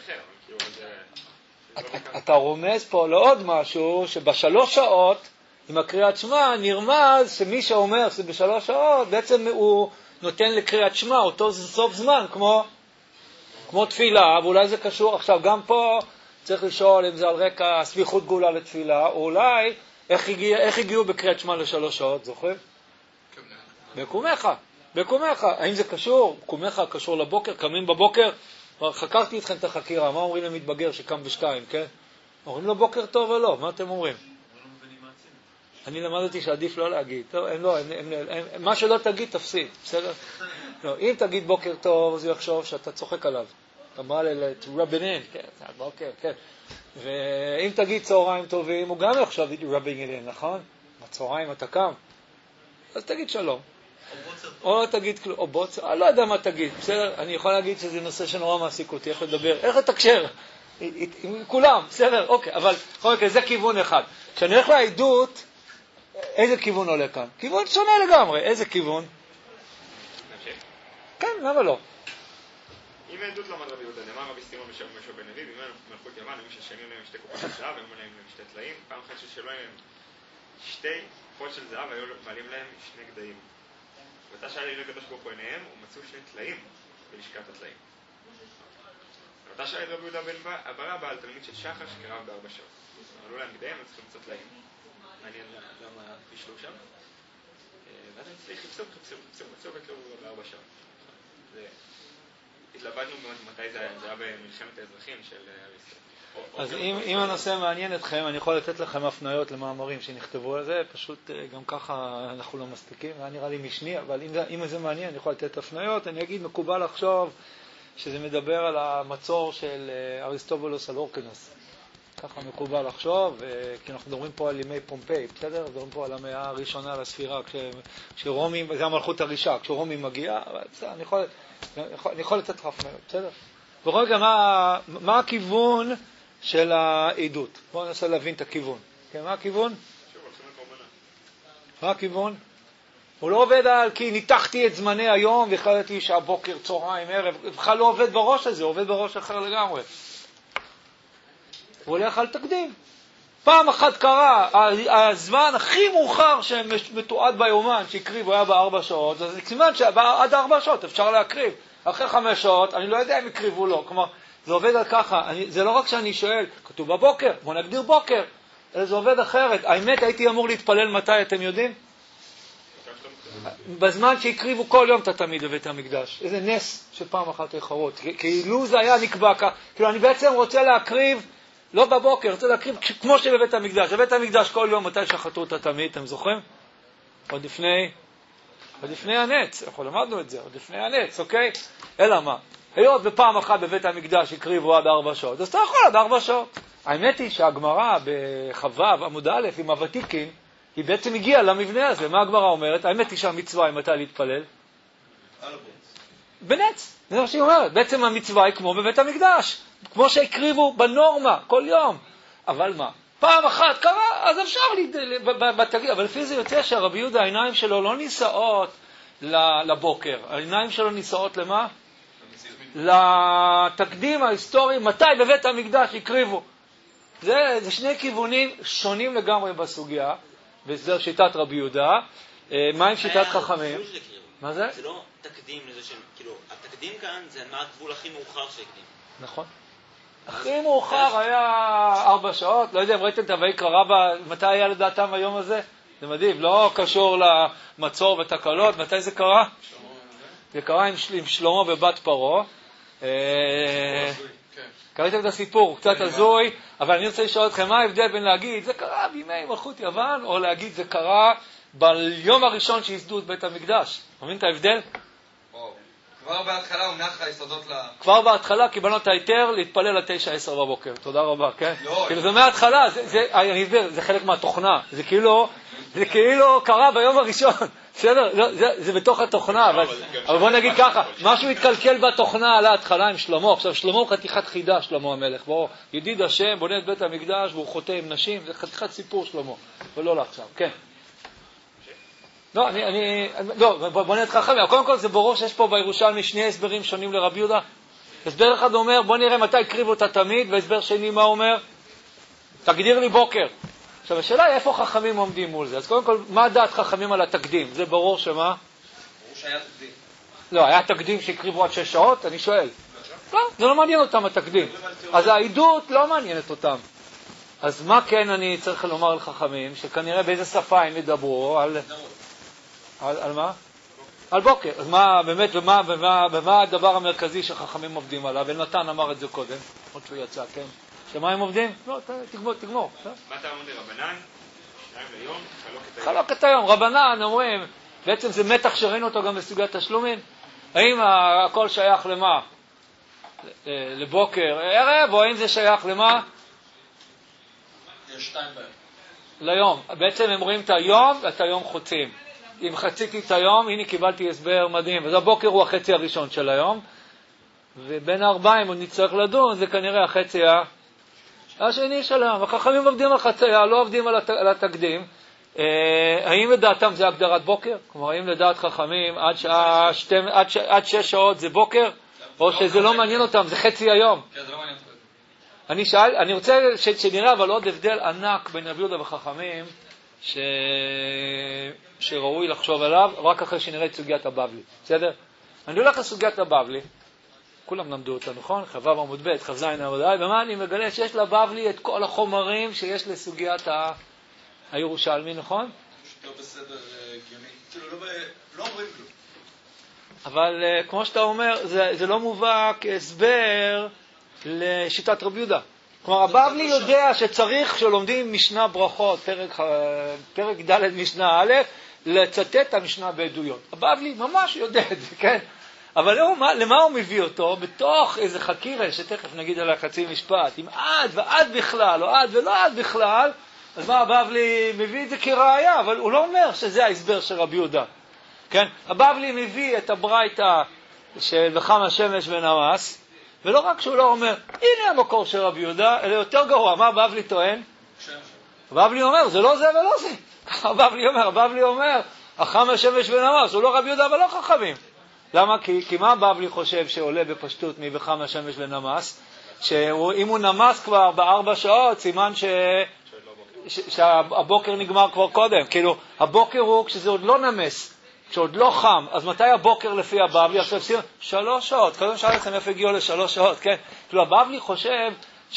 אתה רומז פה לעוד משהו, שב3 שעות, עם הקריאת שמע, נרמז שמי שאומר שב3 שעות, בעצם הוא נותן לקריאת שמע, אותו סוף זמן, כמו תפילה, ואולי זה קשור. עכשיו, גם פה צריך לשאול אם זה על רקע סביחות גאולה לתפילה, או אולי איך הגיעו בקריאת שמע ל3 שעות, זוכרים? בקומך. האם זה קשור? קומך קשור לבוקר, קמים בבוקר, חקרתי אתכם את החקירה, מה אומרים למתבגר שקם ב2, כן? אומרים לו בוקר טוב או לא, מה אתם אומרים? אני למדתי שעדיף לא להגיד, טוב, מה שלא תגיד תפסיד, בסדר? לא, אם תגיד בוקר טוב, אז הוא יחשוב שאתה צוחק עליו. אתה בא לרבנין, כן, בוקר, כן. ואם תגיד צהריים טובים, הוא גם יחשוב רבנין, נכון? בצהריים אתה קם, אז תגיד שלום. או תגיד כלום, או בוצר, אני לא יודע מה תגיד, בסדר? אני יכול להגיד שזה נושא שנורא מעסיק אותי, איך לדבר, איך לתקשר עם כולם, בסדר? אוקיי, אבל זה כיוון אחד. כשאני הולך לעדות, איזה כיוון עולה כאן? כיוון שונה לגמרי, איזה כיוון? כן, למה לא? אם העדות למד רבי יהודה, נאמר רבי סימון בשם משהו בן אביב, אם מלכות יוון, אם ששנים להם 2 קופות של זהב, היו מלאים להם 2 טלאים, פעם אחת ששלו להם 2 קופות של זהב, היו מעלים להם 2 גדיים. ואתה שאל לי לקדוש ברוך הוא עיניהם, ומצאו 2 טלאים בלשכת הטלאים. ואתה שאל רבי יהודה בן אברה בעל תלמיד של שחר שקרב ב4 שעות. עלו להם גדיים, הם צריכים למצוא טלאים. מעניין למה פישלו שם. ואז הם חיפשו וקראו ב4 שעות. התלבטנו מתי זה היה במלחמת האזרחים של אריסטו. אז אם הנושא מעניין אתכם, אני יכול לתת לכם הפניות למאמרים שנכתבו על זה, פשוט גם ככה אנחנו לא מספיקים, היה נראה לי משני, אבל אם זה מעניין, אני יכול לתת הפניות. אני אגיד, מקובל לחשוב שזה מדבר על המצור של אריסטובולוס על אורקנוס. ככה מקובל לחשוב, כי אנחנו מדברים פה על ימי פומפיי, בסדר? מדברים פה על המאה הראשונה לספירה, כשרומי, זה המלכות הראשה, כשרומי מגיע, אבל בסדר, אני יכול לתת לך הפניות, בסדר? בכל רגע, מה הכיוון של העדות? בואו ננסה להבין את הכיוון. כן, מה הכיוון? מה הכיוון? הוא לא עובד על כי ניתחתי את זמני היום והחלטתי שהבוקר, צהריים, ערב, בכלל לא עובד בראש הזה, הוא עובד בראש אחר לגמרי. הוא הולך על תקדים. פעם אחת קרה, הזמן הכי מאוחר שמתועד ביומן שהקריב היה ב4 שעות, אז זה סימן שעד 4 שעות אפשר להקריב. אחרי 5 שעות, אני לא יודע אם יקריבו לו. כלומר, זה עובד על ככה. זה לא רק שאני שואל, כתוב בבוקר, בוא נגדיר בוקר, אלא זה עובד אחרת. האמת, הייתי אמור להתפלל מתי, אתם יודעים? בזמן שהקריבו כל יום את התמיד בבית המקדש. איזה נס שפעם אחת איחרות. כאילו זה היה נקבע כך. כאילו אני בעצם רוצה להקריב, לא בבוקר, רוצה להקריב כמו שבבית המקדש. בבית המקדש כל יום מתי שחטו את התמיד, אתם זוכרים? עוד לפני הנץ, אנחנו למדנו את זה, עוד לפני הנץ, אוקיי? אלא מה? היות בפעם אחת בבית המקדש הקריבו עד 4 שעות, אז אתה יכול עד 4 שעות. האמת היא שהגמרא בחבב, עמוד א', עם הוותיקין, היא בעצם הגיעה למבנה הזה. מה הגמרא אומרת? האמת היא שהמצווה היא מתי להתפלל? בנץ. זה מה שהיא אומרת. בעצם המצווה היא כמו בבית המקדש. כמו שהקריבו בנורמה, כל יום. אבל מה? פעם אחת קרה, אז אפשר בתגיד. אבל לפי זה יוצא שהרבי יהודה, העיניים שלו לא נישאות לבוקר. העיניים שלו נישאות למה? לתקדים ההיסטורי, מתי בבית המקדש הקריבו. זה שני כיוונים שונים לגמרי בסוגיה. וזה שיטת רבי יהודה. מה עם שיטת חכמים? מה זה? זה לא תקדים לזה שהם, כאילו, התקדים כאן זה מה הגבול הכי מאוחר שהקדים. נכון. הכי מאוחר היה 4 שעות, לא יודע אם ראיתם את ויקרא רבא, מתי היה לדעתם היום הזה? זה מדהים, לא קשור למצור ותקלות, מתי זה קרה? זה קרה עם שלמה ובת פרעה. קראתם את הסיפור, קצת הזוי, אבל אני רוצה לשאול אתכם מה ההבדל בין להגיד זה קרה בימי מלכות יוון, או להגיד זה קרה ביום הראשון שיסדו את בית המקדש. מבין את ההבדל? כבר בהתחלה הוא נח היסודות כבר בהתחלה קיבלנו את ההיתר להתפלל עד 9-10 בבוקר. תודה רבה, כן? כאילו זה מההתחלה, אני אסביר, זה חלק מהתוכנה. זה כאילו קרה ביום הראשון. בסדר? זה בתוך התוכנה, אבל בוא נגיד ככה, משהו התקלקל בתוכנה על ההתחלה עם שלמה. עכשיו שלמה הוא חתיכת חידה, שלמה המלך. בוא, ידיד השם, בונה את בית המקדש והוא חוטא עם נשים, זה חתיכת סיפור שלמה. ולא לעכשיו, כן. לא, בוא נראה את חכמים. קודם כל זה ברור שיש פה בירושלמי 2 הסברים שונים לרבי יהודה. הסבר אחד אומר, בוא נראה מתי הקריבו את התמיד, והסבר שני מה אומר? תגדיר לי בוקר. עכשיו השאלה היא איפה חכמים עומדים מול זה. אז קודם כל, מה דעת חכמים על התקדים? זה ברור שמה? ברור שהיה תקדים. לא, היה תקדים שהקריבו עד 6 שעות? אני שואל. לא, זה לא מעניין אותם התקדים. אז העדות לא מעניינת אותם. אז מה כן אני צריך לומר לחכמים, שכנראה באיזה שפה הם ידברו על מה? על בוקר. אז מה באמת, ומה הדבר המרכזי שחכמים עובדים עליו? ונתן אמר את זה קודם, עוד שהוא יצא, כן? שמה הם עובדים? לא, תגמור. מה אתה אומר רבנן? 2 ליום, חלוק את היום. רבנן אומרים, בעצם זה מתח שראינו אותו גם בסוגיית תשלומים. האם הכל שייך למה? לבוקר, ערב, או האם זה שייך למה? יש 2 בהם. ליום. בעצם הם רואים את היום ואת היום חוצים. אם חציתי את היום, הנה קיבלתי הסבר מדהים. אז הבוקר הוא החצי הראשון של היום, ובין 4 אם הוא נצטרך לדון, זה כנראה החצי השני של היום. החכמים עובדים על חצייה, לא עובדים על התקדים. האם לדעתם זה הגדרת בוקר? כלומר, האם לדעת חכמים עד 6 שעות זה בוקר? או שזה לא מעניין אותם, זה חצי היום? כן, זה לא מעניין אותם. אני רוצה שנראה אבל עוד הבדל ענק בין רבי יהודה וחכמים, שראוי לחשוב עליו, רק אחרי שנראה את סוגיית הבבלי. בסדר? אני הולך לסוגיית הבבלי, כולם למדו אותה, נכון? חבב עמוד ב', כ"ז עמוד א', ומה אני מגלה? שיש לבבלי את כל החומרים שיש לסוגיית הירושלמי, נכון? לא בסדר הגיוני, כאילו לא אומרים כלום. אבל כמו שאתה אומר, זה לא מובא כהסבר לשיטת רבי יהודה. כלומר, הבבלי יודע שצריך שלומדים משנה ברכות, פרק ד' משנה א', לצטט את המשנה בעדויות. הבבלי ממש יודע את זה, כן? אבל למה הוא מביא אותו? בתוך איזה חקירה, שתכף נגיד עליה חצי משפט, עם עד ועד בכלל, או עד ולא עד בכלל, אז מה הבבלי מביא את זה כראיה, אבל הוא לא אומר שזה ההסבר של רבי יהודה. כן? הבבלי מביא את הברייתא של וכמה שמש ונמס, ולא רק שהוא לא אומר, הנה המקור של רבי יהודה, אלא יותר גרוע. מה הבבלי טוען? הבבלי אומר, זה לא זה ולא זה. הבבלי אומר, החמה שמש ונמס, הוא לא רבי יהודה ולא חכמים. למה? כי מה הבבלי חושב שעולה בפשטות מבכמה שמש ונמס? שאם הוא נמס כבר ב4 שעות, סימן שהבוקר נגמר כבר קודם. כאילו, הבוקר הוא כשזה עוד לא נמס. כשעוד לא חם, אז מתי הבוקר לפי הבבלי? עכשיו סימן 3 שעות. קודם שאל לכם איפה הגיעו ל3 שעות, כן? כאילו הבבלי חושב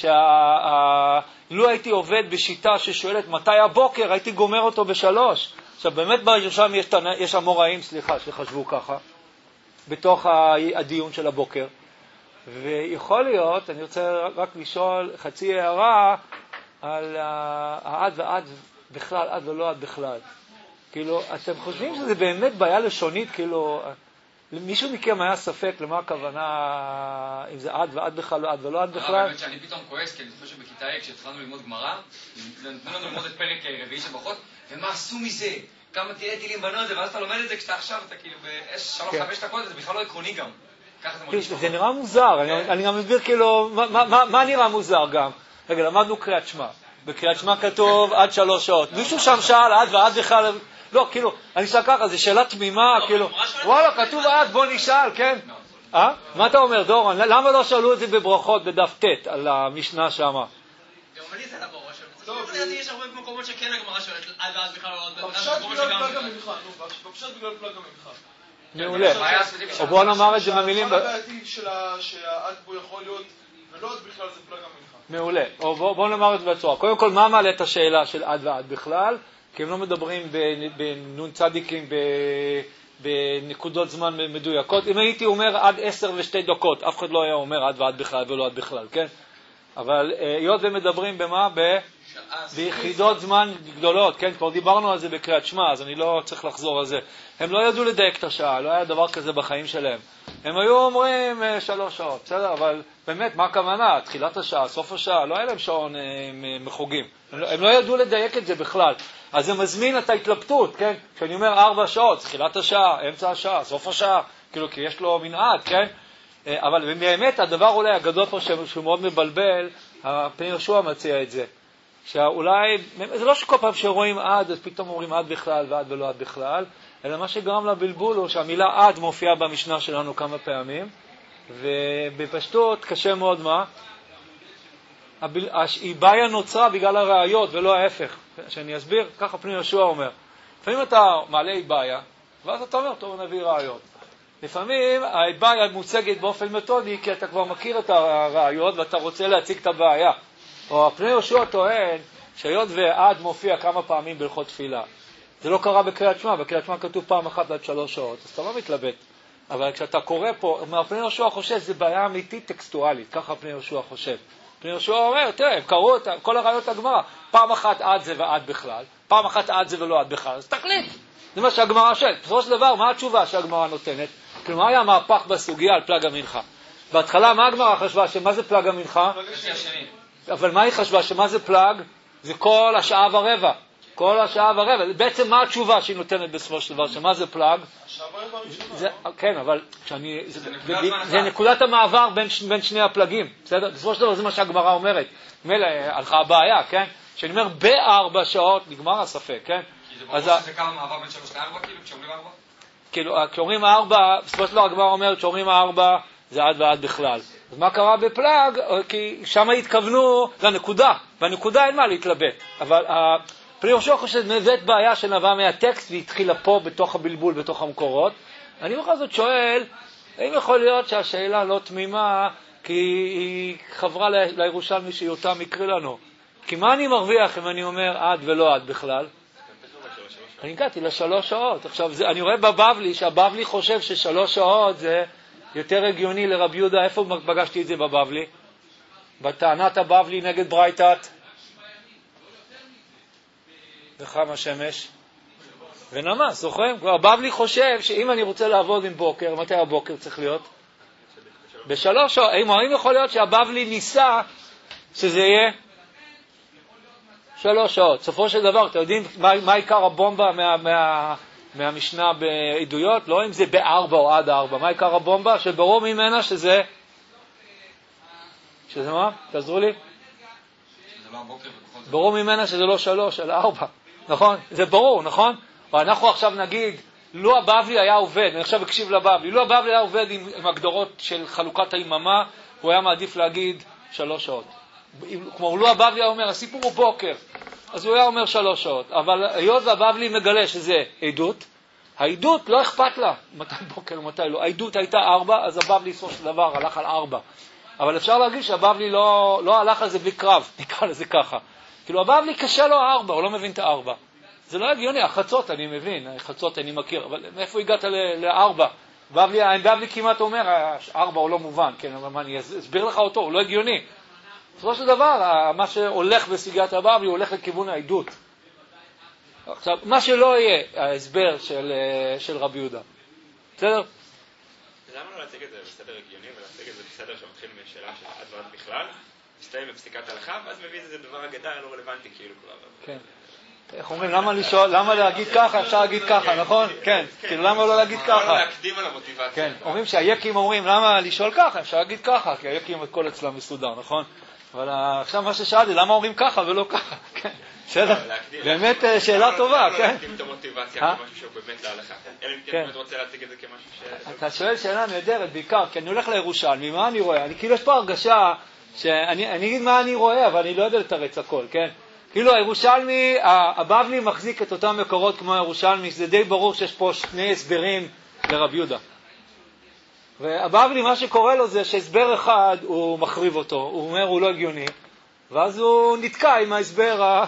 לו הייתי עובד בשיטה ששואלת מתי הבוקר, הייתי גומר אותו ב3. עכשיו באמת בירושלים יש אמוראים, סליחה, שחשבו ככה, בתוך הדיון של הבוקר. ויכול להיות, אני רוצה רק לשאול חצי הערה על העד ועד בכלל, עד ולא עד בכלל. כאילו, אתם חושבים שזה באמת בעיה לשונית, כאילו, מישהו מכם היה ספק למה הכוונה, אם זה עד ועד בכלל, עד ולא עד בכלל? באמת שאני פתאום כועס, כי אני זוכר שבכיתה ה' כשהתחלנו ללמוד גמרא, נתנו לנו ללמוד את פרק רביעי של ברכות, ומה עשו מזה? כמה תראה טילים בנו את זה, ואז אתה לומד את זה כשאתה עכשיו, אתה כאילו ב-3-5 דקות, זה בכלל לא עקרוני גם. זה נראה מוזר, אני גם מסביר כאילו, מה נראה מוזר גם? רגע, למדנו קריאת שמע. בקריאת שמע כתוב עד 3 שעות. מישהו שם שאל עד ועד בכלל, לא, כאילו, אני אשאל ככה, זו שאלה תמימה, כאילו, וואלה, כתוב עד, בוא נשאל, כן? מה אתה אומר, דורון? למה לא שאלו את זה בברכות, בדף ט' על המשנה שם? גם אני זה לבראש. טוב, יש הרבה מקומות שכן הגמרא שואלת עד ועד בכלל לא עד. בפשט בגלל פלג המנחה, בפשט בגלל פלג המנחה. מעולה. או בוא נאמר את זה במילים... הבעייתי שהעד בו יכול להיות, ולא עד בכלל זה פלג המנחה. מעולה. או בוא נאמר את זה בצורה. קודם כל, מה מעלה את השאלה של עד ועד בכלל? כי הם לא מדברים בנון צדיקים, בנקודות זמן מדויקות. אם הייתי אומר עד 10 ו2 דקות, אף אחד לא היה אומר עד ועד בכלל ולא עד בכלל, כן? אבל היות ומדברים במה? ביחידות זמן גדולות, כן? כבר דיברנו על זה בקריאת שמע, אז אני לא צריך לחזור על זה. הם לא ידעו לדייק את השעה, לא היה דבר כזה בחיים שלהם. הם היו אומרים 3 שעות, בסדר? אבל באמת, מה הכוונה? תחילת השעה, סוף השעה, לא היה להם שעון מחוגים. הם לא ידעו לדייק את זה בכלל. אז זה מזמין את ההתלבטות, כן? כשאני אומר 4 שעות, תחילת השעה, אמצע השעה, סוף השעה, כאילו, כי יש לו מנעד, כן? אבל באמת, הדבר אולי הגדול פה שהוא מאוד מבלבל, הפני יהושע מציע את זה. שאולי, זה לא שכל פעם שרואים עד, אז פתאום אומרים עד בכלל ועד ולא עד בכלל, אלא מה שגרם לבלבול הוא שהמילה עד מופיעה במשנה שלנו כמה פעמים, ובפשטות קשה מאוד מה? היא בעיה נוצרה בגלל הראיות ולא ההפך. שאני אסביר, ככה פני יהושע אומר. לפעמים אתה מעלה בעיה, ואז אתה אומר, טוב, נביא ראיות. לפעמים הבעיה מוצגת באופן מתודי, כי אתה כבר מכיר את הראיות ואתה רוצה להציג את הבעיה. או פני יהושע טוען שהיות ועד מופיע כמה פעמים בהלכות תפילה. זה לא קרה בקריאת שמע, בקריאת שמע כתוב פעם אחת עד 3 שעות, אז אתה לא מתלבט. אבל כשאתה קורא פה, פני יהושע חושב, זה בעיה אמיתית טקסטואלית, ככה פני יהושע חושב. פני יהושע אומר, תראה, הם קראו את כל הראיות הגמרא, פעם אחת עד זה ועד בכלל, פעם אחת עד זה ולא עד בכלל, אז תחליט. זה מה שהגמרא שואלת. בסופו של דבר, מה התשובה שהגמרא נותנת? כלומר, היה מהפך בסוגיה על פלג המנחה. בהתחלה, מה הגמרא חשבה? שמה זה פלג המנחה? אבל מה היא חשבה? שמה זה פלג? זה כל השעה ורבע. כל השעה ורבע. בעצם מה התשובה שהיא נותנת בסופו של דבר? שמה זה פלג? כן, אבל זה נקודת המעבר בין שני הפלגים. בסדר? בסופו של דבר זה מה שהגמרא אומרת. מילא, הלכה הבעיה, כן? שאני אומר, ב4 שעות נגמר הספק, כן? כי זה ברור שזה כמה מעבר בין 3 ל-4, כאילו, כשאומרים 4? כאילו, כשאומרים 4, בסופו של דבר הגמרא אומרת, כשאומרים 4, זה עד ועד בכלל. אז מה קרה בפלג? כי שם התכוונו לנקודה, והנקודה אין מה להתלבט. אבל פני יהושע חושב מבית בעיה שנבעה מהטקסט והתחילה פה בתוך הבלבול, בתוך המקורות. אני בכל זאת שואל, האם יכול להיות שהשאלה לא תמימה, כי היא חברה לירושלמי שיותם יקריא לנו? כי מה אני מרוויח אם אני אומר עד ולא עד בכלל? אני הגעתי ל3 שעות. עכשיו, אני רואה בבבלי, שהבבלי חושב ש3 שעות זה יותר הגיוני לרבי יהודה. איפה פגשתי את זה בבבלי? בטענת הבבלי נגד ברייתת וחם השמש ונמס, זוכרים? הבבלי חושב שאם אני רוצה לעבוד עם בוקר, מתי הבוקר צריך להיות? ב3 שעות. האם יכול להיות שהבבלי ניסה שזה יהיה 3 שעות? סופו של דבר, אתם יודעים מה עיקר הבומבה מהמשנה בעדויות? לא אם זה ב4 או עד 4. מה עיקר הבומבה? שברור ממנה שזה מה? תעזרו לי. ברור ממנה שזה לא 3, אלא 4. נכון? זה ברור, נכון? ואנחנו עכשיו נגיד, לו הבבלי היה עובד, אני עכשיו אקשיב לבבלי, לו הבבלי היה עובד עם הגדרות של חלוקת היממה, הוא היה מעדיף להגיד 3 שעות. כמו לו הבבלי היה אומר, הסיפור הוא בוקר, אז הוא היה אומר 3 שעות. אבל היות והבבלי מגלה שזה עדות, העדות לא אכפת לה מתי בוקר ומתי לא. העדות הייתה 4, אז הבבלי סוף של דבר הלך על 4. אבל אפשר להגיד שהבבלי לא הלך על זה בלי קרב, נקרא לזה ככה. כאילו הבבלי קשה לו 4, הוא לא מבין את 4. זה לא הגיוני, החצות אני מבין, החצות אני מכיר, אבל מאיפה הגעת ל4? בבלי כמעט אומר, 4 הוא לא מובן, כן, אבל אני אסביר לך אותו, הוא לא הגיוני. בסופו של דבר, מה שהולך בסוגיית הבבלי, הוא הולך לכיוון העדות. עכשיו, מה שלא יהיה, ההסבר של רבי יהודה. בסדר? למה לא להציג את זה בסדר הגיוני, ולהציג את זה בסדר שמתחיל משאלה של עד ועד בכלל, מסתיים בפסיקת הלכה, ואז מביא את זה דבר אגדה לא רלוונטי כאילו כבר. כן. איך אומרים, למה להגיד ככה, אפשר להגיד ככה, נכון? כן, כאילו למה לא להגיד ככה? למה להקדים על המוטיבציה? כן, אומרים שהיקים אומרים, למה לשאול ככה, אפשר להגיד ככה, כי היקים הכל אצלם מסודר, נכון? אבל עכשיו מה ששאלתי, למה אומרים ככה ולא ככה? כן, בסדר? באמת שאלה טובה, כן? להקדים את המוטיבציה כמשהו שהוא באמת להלכה. אלא אם כן באמת רוצה להציג את זה כמשהו ש... אתה שואל שאלה נהדרת בעיקר, כי אני הולך לירושלמי, מה אני רואה? אני כאילו יש פה הרגשה שאני אגיד מה אני רואה, אבל אני לא יודע לתרץ הכל, כן? כאילו הירושלמי, הבבלי מחזיק את אותם מקורות כמו הירושלמי, זה די ברור שיש פה שני הסברים לרבי יהודה. והבבלי, מה שקורה לו זה שהסבר אחד הוא מחריב אותו, הוא אומר הוא לא הגיוני, ואז הוא נתקע עם ההסבר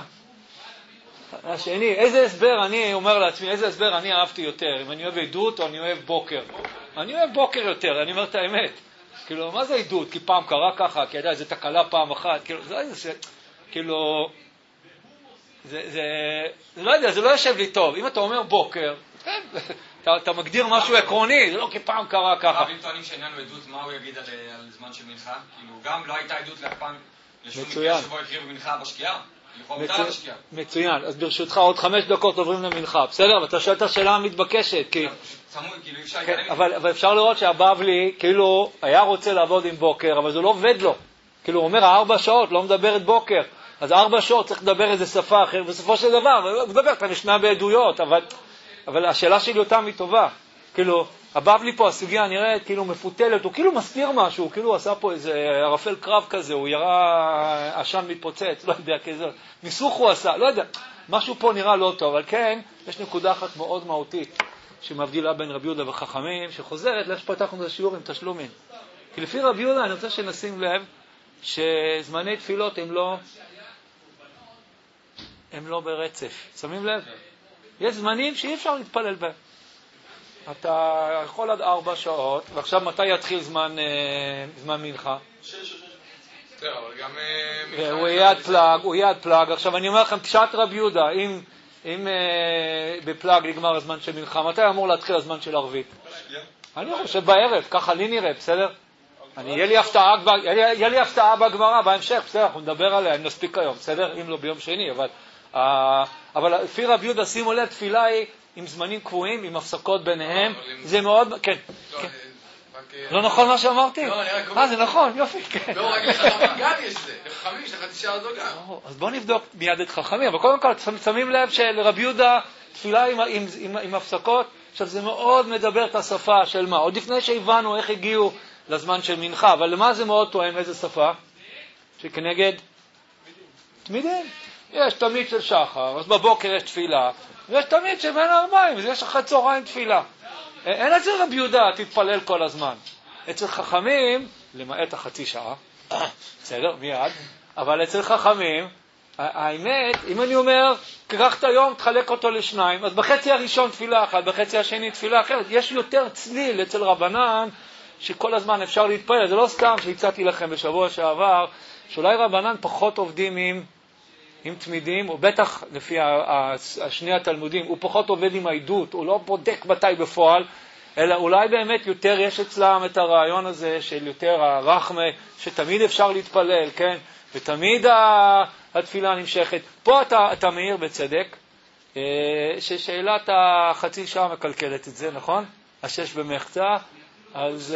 השני. איזה הסבר אני אומר לעצמי, איזה הסבר אני אהבתי יותר, אם אני אוהב עדות או אני אוהב בוקר? אני אוהב בוקר יותר, אני אומר את האמת. כאילו, מה זה עדות? כי פעם קרה ככה, כי ידע, זה תקלה פעם אחת, כאילו, זה לא יודע, זה לא יושב לי טוב. אם אתה אומר בוקר, אתה מגדיר משהו עקרוני, זה לא כי פעם קרה ככה. רבים טוענים שאיננו עדות, מה הוא יגיד על זמן של מנחה? כאילו, גם לא הייתה עדות להפעם לשום מקרה שבו הקריבו מנחה בשקיעה? מצוין, אז ברשותך עוד 5 דקות עוברים למנחה, בסדר? ואתה שואל את השאלה המתבקשת, אבל אפשר לראות שהבבלי כאילו היה רוצה לעבוד עם בוקר, אבל זה לא עובד לו. כאילו הוא אומר 4 שעות, לא מדברת בוקר, אז 4 שעות צריך לדבר איזה שפה אחרת, בסופו של דבר, הוא מדבר את המשנה בעדויות, אבל השאלה שלי אותם היא טובה. כאילו, הבבלי פה, הסוגיה נראית כאילו מפותלת, הוא כאילו מסתיר משהו, כאילו הוא עשה פה איזה ערפל קרב כזה, הוא ירה עשן מתפוצץ, לא יודע, כזה, ניסוך הוא עשה, לא יודע, משהו פה נראה לא טוב, אבל כן, יש נקודה אחת מאוד מהותית, שמבדילה בין רבי יהודה וחכמים, שחוזרת, לאיך שפתחנו את השיעור עם תשלומים. כי לפי רבי יהודה אני רוצה שנשים לב, שזמני תפילות הם לא ברצף. שמים לב? יש זמנים שאי אפשר להתפלל בהם. אתה יכול עד 4 שעות, ועכשיו מתי יתחיל זמן מנחה? 6. אבל גם... הוא יעד פלאג. עכשיו אני אומר לכם, פשט רבי יהודה, אם בפלאג נגמר הזמן של מנחה, מתי אמור להתחיל הזמן של ערבית? אני חושב בערב, ככה לי נראה, בסדר? יהיה לי הפתעה בגמרא, בהמשך, בסדר, אנחנו נדבר עליה, אם נספיק היום, בסדר? אם לא ביום שני, אבל לפי רבי יהודה, שימו לב, תפילה היא עם זמנים קבועים, עם הפסקות ביניהם, זה מאוד, כן. לא נכון מה שאמרתי? זה נכון, יופי, כן. לא, רק לחכמים גם יש זה, לחכמים, לחצי שעה זו גם. אז בואו נבדוק מיד את חכמים, אבל קודם כל, שמים לב שלרבי יהודה, תפילה עם הפסקות, עכשיו זה מאוד מדבר את השפה של מה, עוד לפני שהבנו איך הגיעו לזמן של מנחה, אבל למה זה מאוד תואם, איזה שפה? שכנגד תמידים. יש תמיד של שחר, אז בבוקר יש תפילה, ויש תמיד שבין 40, אז יש אחרי צהריים תפילה. אין אצל רבי יהודה, תתפלל כל הזמן. אצל חכמים, למעט החצי שעה, בסדר, מיד, אבל אצל חכמים, האמת, אם אני אומר, קרח את היום, תחלק אותו ל2, אז בחצי הראשון תפילה אחת, בחצי השני תפילה אחרת, יש יותר צליל אצל רבנן, שכל הזמן אפשר להתפלל. זה לא סתם שהצעתי לכם בשבוע שעבר, שאולי רבנן פחות עובדים עם תמידים, או בטח לפי השני התלמודים, הוא פחות עובד עם העדות, הוא לא בודק מתי בפועל, אלא אולי באמת יותר יש אצלם את הרעיון הזה של יותר הרחמה, שתמיד אפשר להתפלל, כן? ותמיד התפילה נמשכת. פה אתה מעיר בצדק, ששאלת החצי שעה מקלקלת את זה, נכון? 6 במחצה, אז...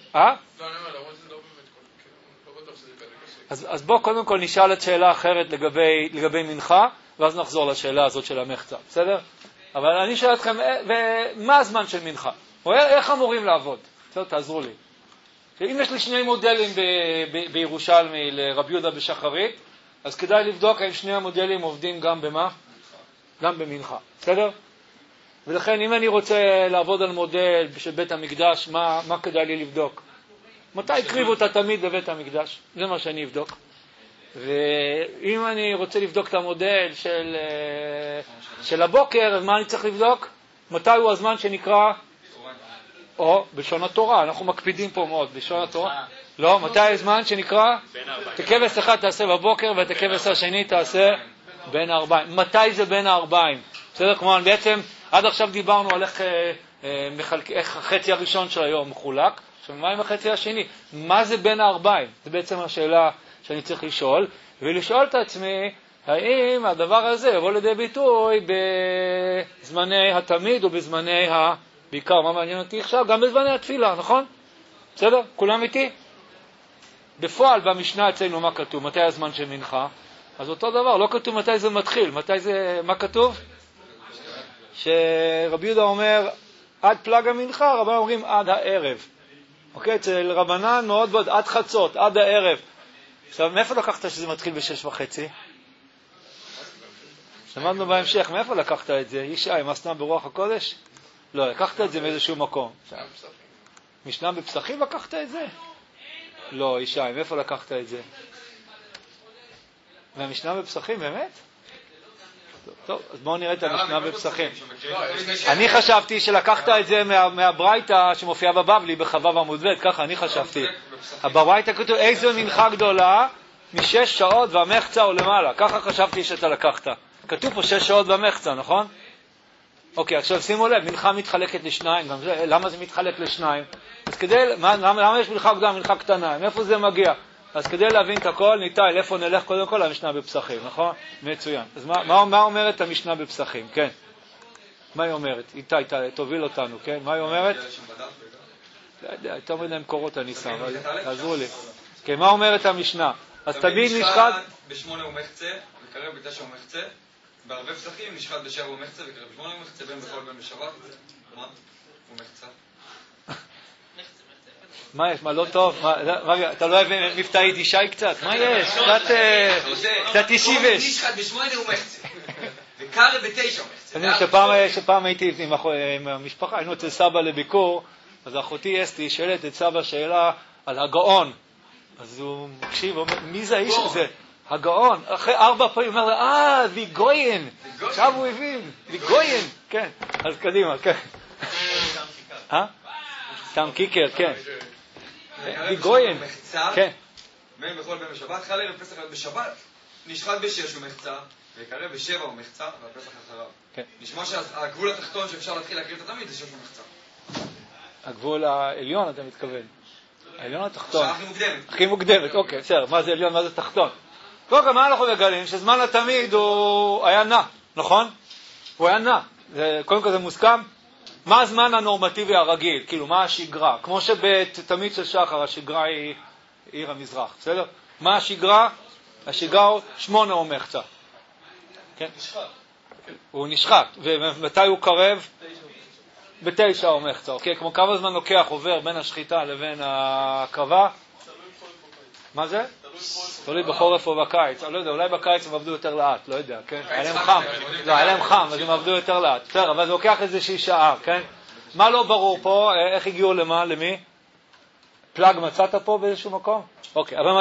אז בוא קודם כל נשאל את שאלה אחרת לגבי מנחה, ואז נחזור לשאלה הזאת של המחצה, בסדר? אבל אני שואל אתכם, מה הזמן של מנחה? או איך אמורים לעבוד? בסדר, תעזרו לי. אם יש לי 2 מודלים בירושלמי לרבי יהודה בשחרית, אז כדאי לבדוק האם 2 המודלים עובדים גם במה? גם במנחה, בסדר? ולכן אם אני רוצה לעבוד על מודל של בית המקדש, מה כדאי לי לבדוק? מתי הקריבו את התמיד בבית המקדש? זה מה שאני אבדוק. ואם אני רוצה לבדוק את המודל של הבוקר, אז מה אני צריך לבדוק? מתי הוא הזמן שנקרא? או בלשון התורה, אנחנו מקפידים פה מאוד, בלשון התורה. לא, מתי הזמן שנקרא? את הכבש אחד תעשה בבוקר ואת הכבש השני תעשה בין הארבעים. מתי זה בין הארבעים? בסדר, כמובן, בעצם עד עכשיו דיברנו על איך החצי הראשון של היום מחולק. עכשיו, מה עם החצי השני? מה זה בין הארבעים? זה בעצם השאלה שאני צריך לשאול, ולשאול את עצמי, האם הדבר הזה יבוא לידי ביטוי בזמני התמיד או בזמני בעיקר, מה מעניין אותי עכשיו? גם בזמני התפילה, נכון? בסדר? כולם איתי? בפועל, במשנה אצלנו מה כתוב? מתי הזמן של מנחה? אז אותו דבר, לא כתוב מתי זה מתחיל. מתי זה, מה כתוב? שרבי יהודה אומר, עד פלג המנחה, רבנן אומרים עד הערב. אוקיי? אצל רבנן מאוד מאוד, עד חצות, עד הערב. עכשיו, מאיפה לקחת שזה מתחיל ב6:30? למדנו בהמשך, מאיפה לקחת את זה? ישי, מסנה ברוח הקודש? לא, לקחת את זה מאיזשהו מקום. משנה בפסחים לקחת את זה? לא, ישי, מאיפה לקחת את זה? מהמשנה בפסחים, באמת? טוב, אז בואו נראה את המשנה בפסחים. אני חשבתי שלקחת את זה מהברייתא שמופיעה בבבלי בחווה עמוד ב', ככה אני חשבתי. בברייתא כתוב איזו מנחה גדולה מ6 שעות והמחצה או למעלה, ככה חשבתי שאתה לקחת. כתוב פה 6 שעות והמחצה, נכון? אוקיי, עכשיו שימו לב, מנחה מתחלקת לשניים, גם זה, למה זה מתחלק לשניים? אז למה יש מנחה גדולה, מנחה קטנה? מאיפה זה מגיע? אז כדי להבין את הכל, ניתאי, איפה נלך קודם כל למשנה בפסחים, נכון? מצוין. אז מה אומרת המשנה בפסחים? כן. מה היא אומרת? איתאי, תוביל אותנו, כן? מה היא אומרת? לא יודע, יותר מדי מקורות אני שם, תעזרו לי. כן, מה אומרת המשנה? אז תמיד נשחט... ב8 ומחצה, וקרב ב9 ומחצה, בערבי פסחים נשחט ב7 ומחצה, וקרב ב8 ומחצה, בין בכל בין בשבת, מה? ומחצה. מה יש? מה לא טוב? אתה לא אוהב מבטא יידישאי קצת? מה יש? קצת ישיבש. נשחט ב8 ומחצה, וקרב ב9 ומחצה. שפעם הייתי עם המשפחה, היינו אצל סבא לביקור, אז אחותי אסתי שואלת את סבא שאלה על הגאון. אז הוא מקשיב ואומר, מי זה האיש הזה? הגאון. אחרי 4 פעמים הוא אומר, ויגוין. עכשיו הוא הבין, ויגוין. כן, אז קדימה, כן. תם קיקר, כן. ויגוין. כן. בין בכל בין בשבת, חלל בפסח בשבת, נשחט ב6 ומחצה, ויקרב ב7 ומחצה, והפסח אחריו. נשמע שהגבול התחתון שאפשר להתחיל להקריב את התמיד זה 6 ומחצה. הגבול העליון, אתה מתכוון? העליון התחתון. השעה הכי מוקדמת. הכי מוקדמת, אוקיי, בסדר. מה זה עליון, מה זה תחתון? קודם כל, מה אנחנו מגלים? שזמן התמיד הוא היה נע, נכון? הוא היה נע. קודם כל זה מוסכם. מה הזמן הנורמטיבי הרגיל? כאילו, מה השגרה? כמו שבתמיד של שחר, השגרה היא עיר המזרח, בסדר? מה השגרה? השגרה הוא 8 או מחצה. כן? נשחט. הוא נשחט. ומתי הוא קרב? ב9 או מחצה, אוקיי? כמו כמה זמן לוקח עובר בין השחיטה לבין הקרבה? מה זה? תלוי בחורף או בקיץ. אני לא יודע, אולי בקיץ הם עבדו יותר לאט, לא יודע, כן? היה להם חם. לא, היה להם חם, אז הם עבדו יותר לאט. בסדר, אבל זה לוקח איזושהי שעה, כן? מה לא ברור פה? איך הגיעו למה? למי? פלאג מצאת פה באיזשהו מקום? אוקיי, אבל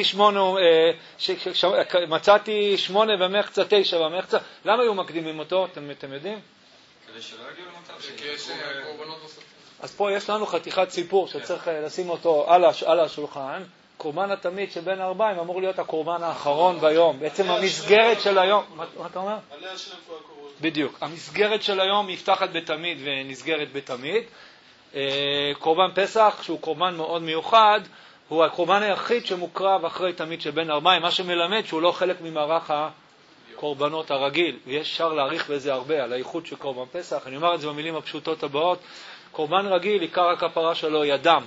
מצאתי 8 ומחצה, 9 ומחצה. למה היו מקדימים אותו? אתם יודעים? כדי שלא יגיעו למצב שיש קורבנות נוספים. אז פה יש לנו חתיכת סיפור שצריך לשים אותו על השולחן. קורבן התמיד שבין 40 אמור להיות הקורבן האחרון ביום. בעצם המסגרת של היום... מה אתה אומר? עליה של איפה הקורבן. בדיוק. המסגרת של היום נפתחת בתמיד ונסגרת בתמיד. קורבן פסח, שהוא קורבן מאוד מיוחד, הוא הקורבן היחיד שמוקרב אחרי תמיד שבין 40, מה שמלמד שהוא לא חלק ממערך הקורבנות הרגיל. ויש אפשר להעריך בזה הרבה על האיכות של קורבן פסח. אני אומר את זה במילים הפשוטות הבאות. קורבן רגיל, עיקר הכפרה שלו היא הדם.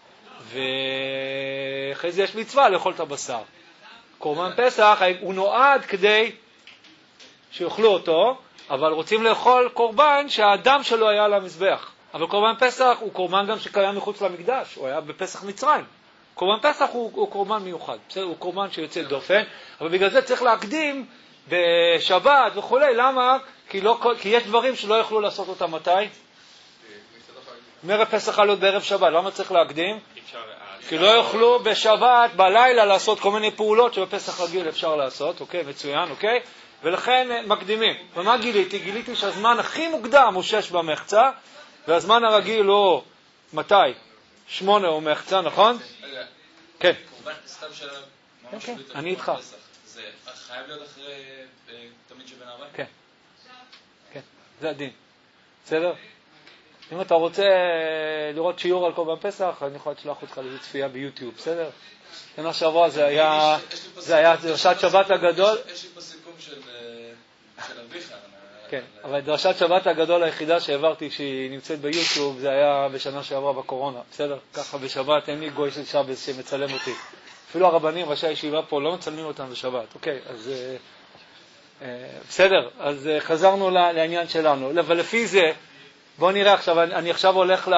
ואחרי זה יש מצווה לאכול את הבשר. קורבן פסח הוא נועד כדי שיאכלו אותו, אבל רוצים לאכול קורבן שהאדם שלו היה על המזבח. אבל קורבן פסח הוא קורבן גם שקיים מחוץ למקדש, הוא היה בפסח מצרים. קורבן פסח הוא קורבן מיוחד, הוא קורבן שיוצא דופן, אבל בגלל זה צריך להקדים בשבת וכו'. למה? כי יש דברים שלא יוכלו לעשות אותם מתי? מרב פסח עלות בערב שבת, למה צריך להקדים? כי לא יוכלו בשבת, בלילה, לעשות כל מיני פעולות שבפסח רגיל אפשר לעשות, אוקיי, מצוין, אוקיי? ולכן מקדימים. ומה גיליתי? גיליתי שהזמן הכי מוקדם הוא 6 במחצה, והזמן הרגיל הוא מתי? 8 הוא מחצה, נכון? כן. סתם שאלה, כן, אני איתך. זה חייב להיות אחרי תמיד שבין 4? כן. כן, זה הדין. בסדר? אם אתה רוצה לראות שיעור על קורבן פסח, אני יכול לשלוח אותך לאיזו צפייה ביוטיוב, בסדר? שנה שעברה זה היה דרשת שבת הגדול. יש לי פה סיכום של אביך. כן, אבל דרשת שבת הגדול היחידה שהעברתי שהיא נמצאת ביוטיוב, זה היה בשנה שעברה בקורונה, בסדר? ככה בשבת אין לי גוי של שבס שמצלם אותי. אפילו הרבנים, ראשי הישיבה פה, לא מצלמים אותם בשבת. אוקיי, אז בסדר, אז חזרנו לעניין שלנו. אבל לפי זה, בואו נראה עכשיו, אני עכשיו הולך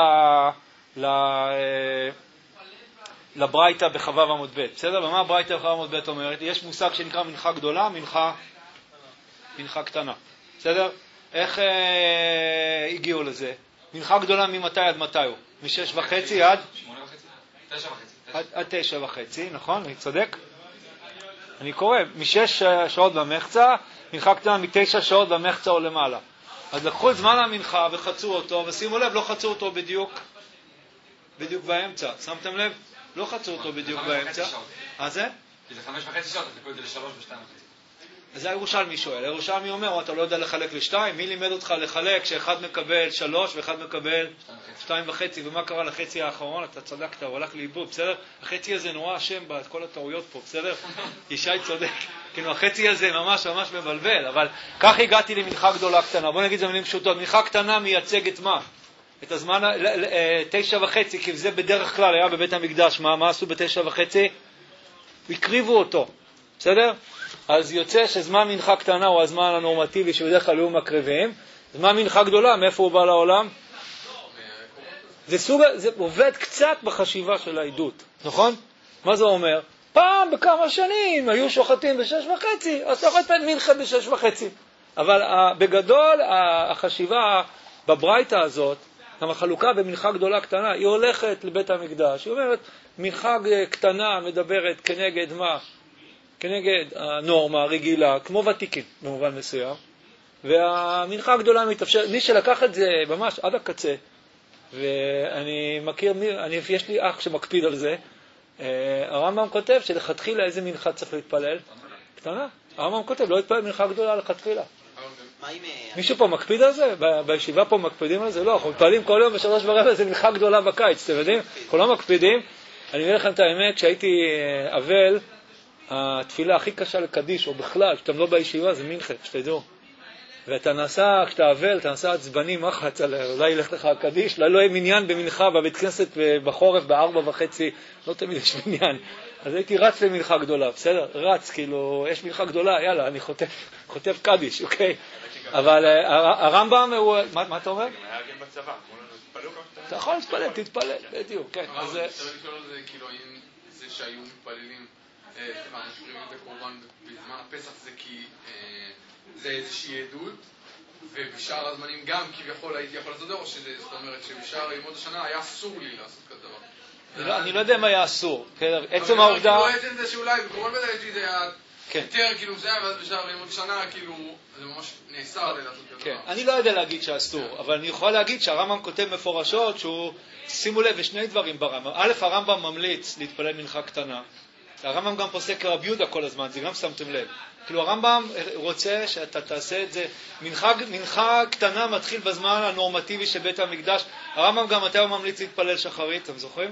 לברייתא בחווה עמוד ב', בסדר? ומה הברייתא בחווה עמוד ב' אומרת? יש מושג שנקרא מנחה גדולה, מנחה קטנה, בסדר? איך הגיעו לזה? מנחה גדולה ממתי עד מתי הוא? מ6:30 עד? 8:30? 9:30. עד 9:30, נכון? אני צודק? אני קורא, מ6 שעות במחצה, מנחה קטנה מ9 שעות במחצה או למעלה. אז לקחו את זמן המנחה וחצו אותו, ושימו לב, לא חצו אותו בדיוק באמצע. שמתם לב? לא חצו אותו בדיוק באמצע. זה? כי זה 5.5 שעות, אז לקחו את זה ל3 ו2.5. אז הירושלמי שואל. הירושלמי אומר, אתה לא יודע לחלק ל2, מי לימד אותך לחלק שאחד מקבל 3 ואחד מקבל 2.5, ומה קרה לחצי האחרון? אתה צדקת, הוא הלך לאיבוד, בסדר? החצי הזה נורא אשם בכל הטעויות פה, בסדר? ישי צודק. כאילו, החצי הזה ממש מבלבל, אבל כך הגעתי למנחה גדולה קטנה. בוא נגיד זה מילים פשוטות. מנחה קטנה מייצג את מה? את הזמן 9:30, כי זה בדרך כלל היה בבית המקדש. מה עשו ב9:30? הקריבו אותו, בסדר? אז יוצא שזמן מנחה קטנה הוא הזמן הנורמטיבי שבדרך כלל היו מקריבים. זמן מנחה גדולה, מאיפה הוא בא לעולם? זה עובד קצת בחשיבה של העדות, נכון? מה זה אומר? פעם בכמה שנים היו שוחטים ב6:30, אז שוחט מנחה ב6:30. אבל בגדול החשיבה בברייתא הזאת, גם החלוקה במנחה גדולה קטנה, היא הולכת לבית המקדש. היא אומרת, מנחה קטנה מדברת כנגד מה? כנגד הנורמה הרגילה, כמו ותיקין במובן מסוים. והמנחה הגדולה מתאפשר, מי שלקח את זה ממש עד הקצה, ואני מכיר, יש לי אח שמקפיד על זה, הרמב"ם כותב שלכתחילה איזה מנחה צריך להתפלל? קטנה. הרמב"ם כותב, לא להתפלל מנחה גדולה לכתחילה. מישהו פה מקפיד על זה? בישיבה פה מקפידים על זה? לא, אנחנו מתפעלים כל יום ב3:15, זה מנחה גדולה בקיץ, אתם יודעים? אנחנו לא מקפידים. אני אומר לכם את האמת, כשהייתי אבל, התפילה הכי קשה לקדיש, או בכלל, כשאתם לא בישיבה, זה מנחה, שתדעו. ואתה נעשה, כשאתה אבל, אתה נעשה עצבני מחץ, אולי ילך לך הקדיש, אולי לא יהיה מניין במנחה בבית כנסת בחורף ב4:30, לא תמיד יש מניין. אז הייתי רץ למנחה גדולה, בסדר? רץ, כאילו, יש מנחה גדולה, יאללה, אני חוטף קדיש, אוקיי? אבל הרמב"ם הוא, מה אתה אומר? היה גם בצבא, אתה יכול להתפלל, תתפלל, בדיוק, כן. אז צריך לשאול על זה, כאילו, אם זה שהיו מתפללים, משאירים את הקורבן בזמן הפסח זה כי זה איזושהי עדות, ובשאר הזמנים גם כביכול הייתי יכול לעשות או שזה, זאת אומרת שבשאר ימות השנה היה אסור לי לעשות כזה דבר. אני לא יודע מה היה אסור, עצם העובדה... אבל עצם זה שאולי בקורבן בזה יש לי זה יותר, כאילו זה, ואז בשאר ימות השנה, כאילו, זה ממש נאסר לי לעשות כזה דבר. אני לא יודע להגיד שאסור, אבל אני יכול להגיד שהרמב"ם כותב מפורשות שהוא, שימו לב, יש שני דברים ברמב"ם. א', הרמב"ם ממליץ להתפלל מנחה קטנה. הרמב"ם גם פוסק כרבי יהודה כל הזמן, זה גם שמתם לב. כאילו הרמב"ם רוצה שאתה תעשה את זה, מנחה קטנה מתחיל בזמן הנורמטיבי של בית המקדש. הרמב"ם גם מתי הוא ממליץ להתפלל שחרית, אתם זוכרים?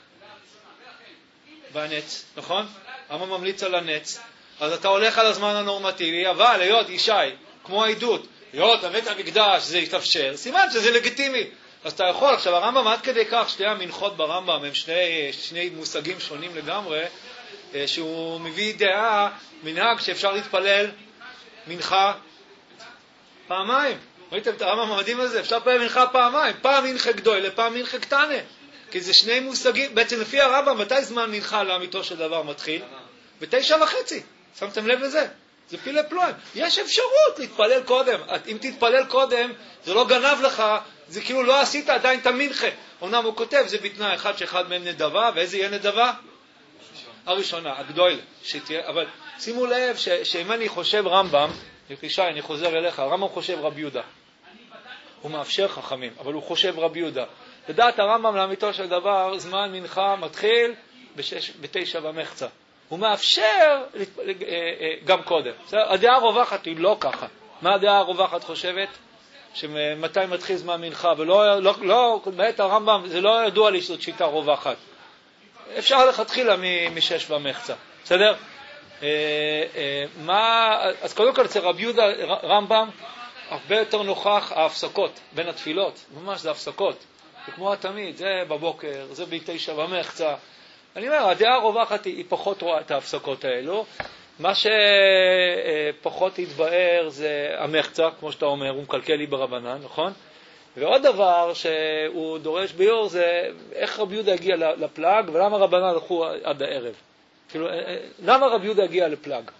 בנץ, נכון? הרמב"ם ממליץ על הנץ. אז אתה הולך על הזמן הנורמטיבי, אבל היות ישי, כמו העדות, היות בבית המקדש זה יתאפשר, סימן שזה לגיטימי. אז אתה יכול, עכשיו הרמב"ם עד כדי כך, שתי המנחות ברמב"ם הם שני מושגים שונים לגמרי, שהוא מביא דעה, מנהג שאפשר להתפלל מנחה פעמיים. ראיתם את הרמב"ם המדהים הזה? אפשר להתפלל מנחה פעמיים, פעם מנחה גדולה, פעם מנחה קטנה. כי זה שני מושגים, בעצם לפי הרמב"ם, מתי זמן מנחה לאמיתו של דבר מתחיל? ב9:30. שמתם לב לזה? זה פילי פלואים. יש אפשרות להתפלל קודם. אם תתפלל קודם, זה לא גנב לך, זה כאילו לא עשית עדיין את המנחה. אומנם הוא כותב, זה בתנאי אחד שאחד מהם נדבה, ואיזה יהיה נדבה? הראשונה, הגדולה, שתהיה, אבל שימו לב שאם אני חושב רמב"ם, ישי, אני חוזר אליך, הרמב"ם חושב רבי יהודה. הוא מאפשר חכמים, אבל הוא חושב רבי יהודה. לדעת הרמב"ם לאמיתו של דבר, זמן מנחה מתחיל ב9 ומחצה. הוא מאפשר גם קודם. הדעה הרווחת היא לא ככה. מה הדעה הרווחת חושבת? שמתי מתחיל זמן מנחה, ולא, בעת הרמב"ם זה לא ידוע לי שזאת שיטה רווחת. אפשר לכתחילה מ6 ומחצה. בסדר? אז קודם כל אצל רבי יהודה רמב"ם הרבה יותר נוכח ההפסקות בין התפילות. ממש זה הפסקות. זה כמו התמיד, זה בבוקר, זה ב9 ומחצה. אני אומר, הדעה הרווחת היא פחות רואה את ההפסקות האלו. מה שפחות יתבאר זה המחצה, כמו שאתה אומר, הוא מקלקל לי ברבנן, נכון? ועוד דבר שהוא דורש ביור זה איך רבי יהודה הגיע לפלאג ולמה רבנן הלכו עד הערב. כאילו, למה רבי יהודה הגיע לפלאג?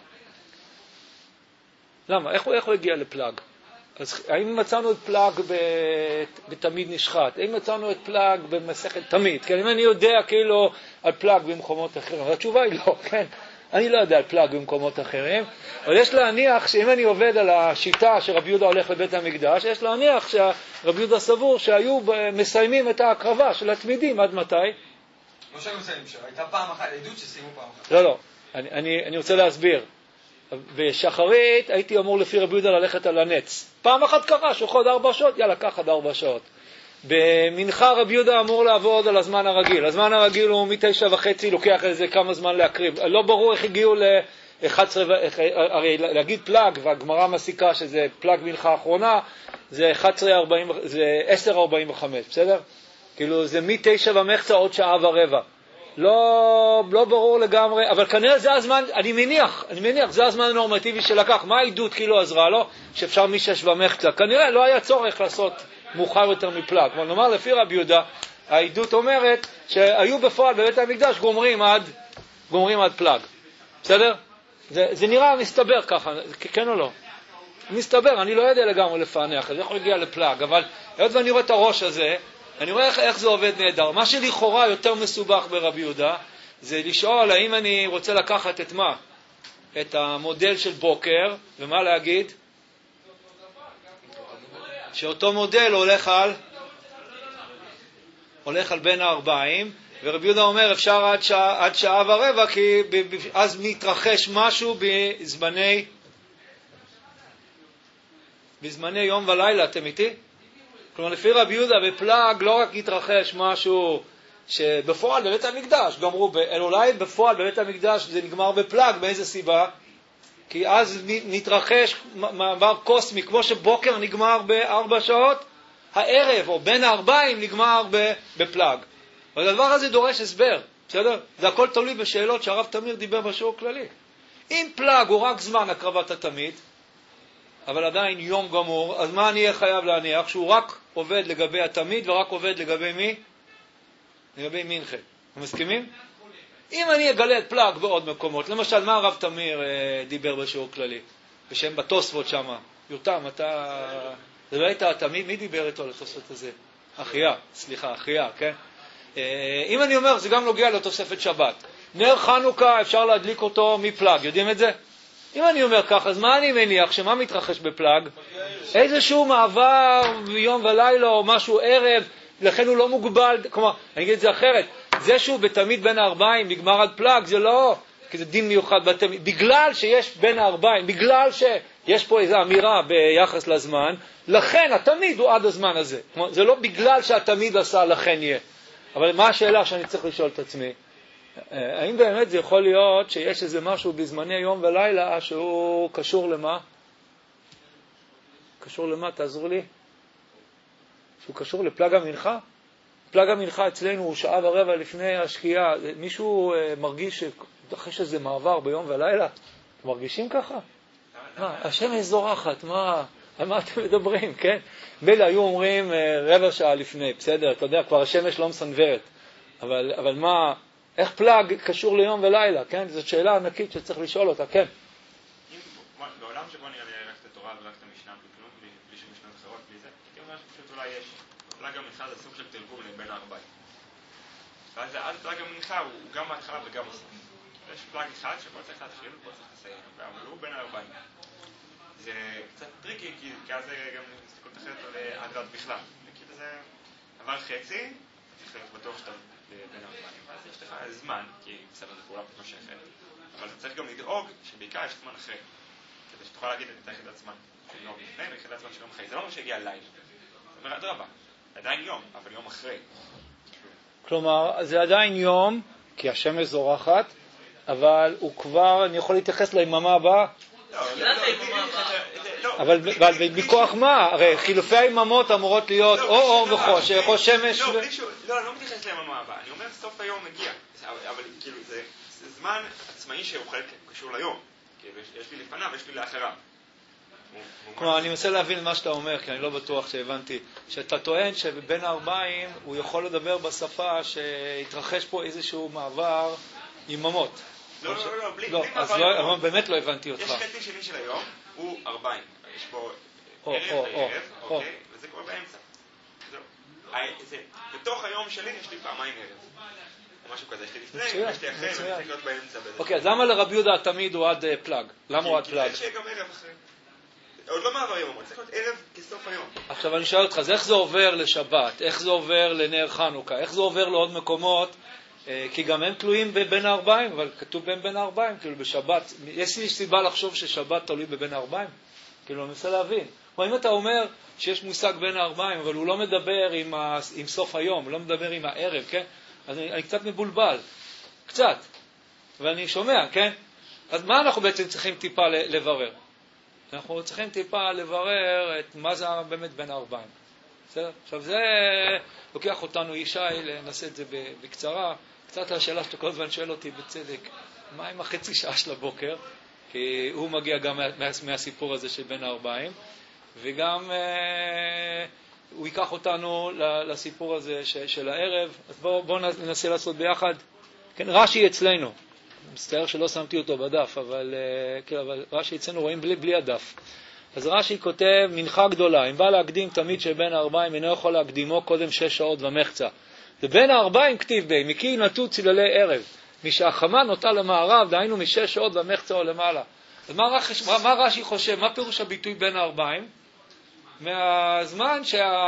למה? איך הוא הגיע לפלאג? אז האם מצאנו את פלאג בתמיד נשחט? האם מצאנו את פלאג במסכת תמיד? כן, אם אני יודע כאילו על פלאג במקומות אחרים, אבל התשובה היא לא, כן? אני לא יודע על פלאג במקומות אחרים, אבל יש להניח שאם אני עובד על השיטה שרבי יהודה הולך לבית המקדש, יש להניח שרבי יהודה סבור שהיו מסיימים את ההקרבה של התמידים עד מתי? לא שהיו מסיימים שם, הייתה פעם אחת, עדות שסיימו פעם אחת. לא, אני רוצה להסביר. בשחרית הייתי אמור לפי רבי יהודה ללכת על הנץ. פעם אחת קרה, שוחד 4 שעות, יאללה, קח עד 4 שעות. במנחה רבי יהודה אמור לעבוד על הזמן הרגיל. הזמן הרגיל הוא מ9:30, לוקח איזה כמה זמן להקריב. לא ברור איך הגיעו ל-11, הרי להגיד פלאג, והגמרא מסיקה שזה פלאג מנחה האחרונה, זה 10:45, בסדר? כאילו זה מ9 ומחצה עוד 1.25 שעות. לא ברור לגמרי, אבל כנראה זה הזמן, אני מניח, זה הזמן הנורמטיבי שלקח. מה העדות כאילו עזרה לו? שאפשר מ6 ומחצה. כנראה לא היה צורך לעשות מאוחר יותר מפלאג. אבל נאמר לפי רבי יהודה, העדות אומרת שהיו בפועל בבית המקדש גומרים עד פלאג. בסדר? זה נראה מסתבר ככה, כן או לא? מסתבר, אני לא יודע לגמרי לפענח, זה יכול להגיע לפלאג, אבל היות ואני רואה את הראש הזה, אני רואה איך זה עובד נהדר. מה שלכאורה יותר מסובך ברבי יהודה, זה לשאול האם אני רוצה לקחת את מה? את המודל של בוקר, ומה להגיד? שאותו מודל הולך על בין 40, ורבי יהודה אומר אפשר עד 1.25 שעות, כי אז מתרחש משהו בזמני יום ולילה, אתם איתי? כלומר, לפי רבי יהודה בפלאג לא רק יתרחש משהו שבפועל בבית המקדש, גמרו, אולי בפועל בבית המקדש זה נגמר בפלאג, באיזה סיבה? כי אז נתרחש מעבר קוסמי, כמו שבוקר נגמר ב4 שעות, הערב או בין 40 נגמר בפלאג. והדבר הזה דורש הסבר, בסדר? זה הכל תלוי בשאלות שהרב תמיר דיבר בשיעור כללי. אם פלאג הוא רק זמן הקרבת התמיד, אבל עדיין יום גמור, אז מה אני אהיה חייב להניח? שהוא רק עובד לגבי התמיד ורק עובד לגבי מי? לגבי מנחה. אתם מסכימים? אם אני אגלה את פלאג בעוד מקומות, למשל, מה הרב תמיר דיבר בשיעור כללי? בשם בתוספות שמה. יותם, אתה... זה לא הייתה התמיד, מי דיבר איתו על התוספות הזה? אחיה, כן? אם אני אומר, זה גם נוגע לתוספת שבת. נר חנוכה אפשר להדליק אותו מפלאג, יודעים את זה? אם אני אומר ככה, אז מה אני מניח? שמה מתרחש בפלאג? איזשהו מעבר ביום ולילה או משהו ערב, לכן הוא לא מוגבל. כלומר, אני אגיד את זה אחרת. זה שהוא בתמיד בין 40 נגמר עד פלאג, זה לא, כי זה דין מיוחד בתמיד. בגלל שיש בין 40, בגלל שיש פה איזו אמירה ביחס לזמן, לכן התמיד הוא עד הזמן הזה. כלומר, זה לא בגלל שהתמיד עשה לכן יהיה. אבל מה השאלה שאני צריך לשאול את עצמי? האם באמת זה יכול להיות שיש איזה משהו בזמני יום ולילה שהוא קשור למה? קשור למה? תעזרו לי. שהוא קשור לפלאג המנחה? פלאג המנחה אצלנו הוא 1.25 שעות לפני השקיעה. מישהו מרגיש אחרי שזה מעבר ביום ולילה? אתם מרגישים ככה? השמש זורחת, על מה אתם מדברים, כן? מילא היו אומרים 15 שעות לפני, בסדר, אתה יודע, כבר השמש לא מסנוורת. אבל מה... איך פלאג קשור ליום ולילה, כן? זאת שאלה ענקית שצריך לשאול אותה, כן? בעולם שבו נראה לי רק את התורה ורק את המשנה בלי כלום, בלי שמשנות אחרות, בלי זה, הייתי אומר שפשוט אולי יש פלג המנחה זה סוג של תרגום לבין הארבעים. ואז פלג המנחה הוא גם בהתחלה וגם בסוף. יש פלג אחד שפה צריך להתחיל ופה צריך לסיים, אבל הוא בין הארבעים. זה קצת טריקי, כי אז זה גם מסתכלות אחרת על הדרת בכלל. וכאילו זה עבר חצי, צריך להיות בטוח שאתה בין הארבעים. ואז יש לך זמן, כי בסדר זה פעולה מתמשכת, אבל אתה צריך גם לדאוג שבעיקר יש זמן אחרי, כדי שתוכל להגיד את היחידת זמן של יום לפני ויחידת זמן של יום אחרי. זה לא אומר שהגיע לילה. זאת אומרת, אדרבה, עדיין יום, אבל יום אחרי. כלומר, זה עדיין יום, כי השמש זורחת, אבל הוא כבר, אני יכול להתייחס ליממה הבאה? אבל מכוח מה? הרי חילופי היממות אמורות להיות או אור וחושך, או שמש לא, אני לא מתייחס ליממה הבאה, אני אומר סוף היום מגיע, אבל כאילו זה זמן עצמאי שהוא חלק קשור ליום, יש לי לפניו ויש לי לאחריו. כלומר, אני מנסה להבין מה שאתה אומר, כי אני לא בטוח שהבנתי, שאתה טוען שבין הארבעים הוא יכול לדבר בשפה שהתרחש פה איזשהו מעבר יממות. לא, בלי אז מעבר. באמת לא הבנתי אותך. יש חצי שני של היום, הוא 40. יש פה ערב לערב, אוקיי? וזה קורה באמצע. זהו. בתוך היום שלי יש לי פעמיים ערב. משהו כזה, יש לי לפני, יש לי אחרי, ואני צריך להיות באמצע. אוקיי, אז למה לרבי יהודה תמיד הוא עד פלאג? למה הוא עד פלאג? כי זה שיהיה גם ערב אחרי. עוד לא מעבר יום, צריך להיות ערב כסוף היום. עכשיו אני שואל אותך, אז איך זה עובר לשבת? איך זה עובר לנר חנוכה? איך זה עובר לעוד מקומות? כי גם הם תלויים בבין הארבעים, אבל כתוב בין הארבעים, כאילו בשבת. יש לי סיבה לחשוב ששבת תלוי בבין הארבעים? כאילו, אני מנסה להבין. אם אתה אומר שיש מושג בין הארבעים, אבל הוא לא מדבר עם סוף היום, הוא לא מדבר עם הערב, כן? אז אני קצת מבולבל. קצת. ואני שומע, כן? אז מה אנחנו בעצם צריכים טיפה לברר? אנחנו צריכים טיפה לברר את מה זה באמת בין הארבעים. בסדר? עכשיו זה לוקח אותנו ישי, נעשה את זה בקצרה. קצת השאלה שאתה כל הזמן שואל אותי בצדק, מה עם החצי שעה של הבוקר? כי הוא מגיע גם מהסיפור הזה של בין הארבעים, וגם הוא ייקח אותנו לסיפור הזה של הערב. אז בואו ננסה לעשות ביחד. כן, רש"י אצלנו. מצטער שלא שמתי אותו בדף, אבל רש"י אצלנו רואים בלי הדף. אז רש"י כותב, מנחה גדולה, אם בא להקדים תמיד שבין הארבעים, אינו יכול להקדימו קודם 6 שעות ומחצה. ובין הארבעים כתיב בי, מכי נטו צללי ערב, משהחמה נוטה למערב, דהיינו 6 שעות ומחצה או למעלה. אז מה רש"י חושב? מה פירוש הביטוי בין הארבעים? מהזמן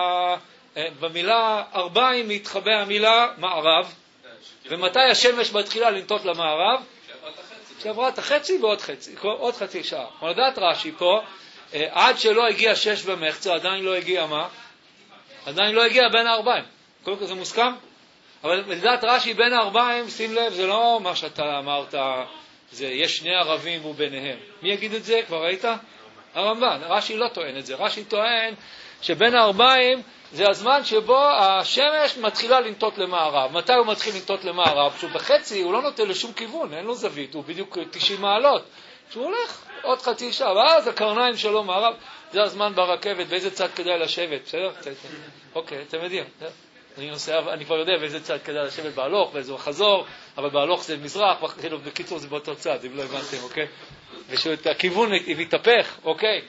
שבמילה 40 מתחבא המילה מערב, ומתי השמש מתחילה לנטות למערב? שעברת החצי ועוד חצי שעה. לדעת רש"י פה, עד שלא הגיע 6 ומחצה, עדיין לא הגיע מה? עדיין לא הגיע בין הארבעים. קודם כל זה מוסכם? אבל לדעת רש"י בין הארבעים, שים לב, זה לא מה שאתה אמרת, יש 2 ערבים וביניהם. מי יגיד את זה? כבר ראית? הרמב"ן. רש"י לא טוען את זה. רש"י טוען שבין הארבעים זה הזמן שבו השמש מתחילה לנטות למערב. מתי הוא מתחיל לנטות למערב? כשהוא בחצי, הוא לא נוטה לשום כיוון, אין לו זווית, הוא בדיוק 90 מעלות. כשהוא הולך עוד חצי שעה, ואז הקרניים שלו מערב, זה הזמן ברכבת, באיזה צד כדאי לשבת, בסדר? אוקיי, אתם יודעים. אני כבר יודע באיזה צד כדאי לשבת בהלוך, באיזה חזור, אבל בהלוך זה מזרח, בקיצור זה באותו צד, אם לא הבנתם, אוקיי? ושהכיוון מתהפך, אוקיי?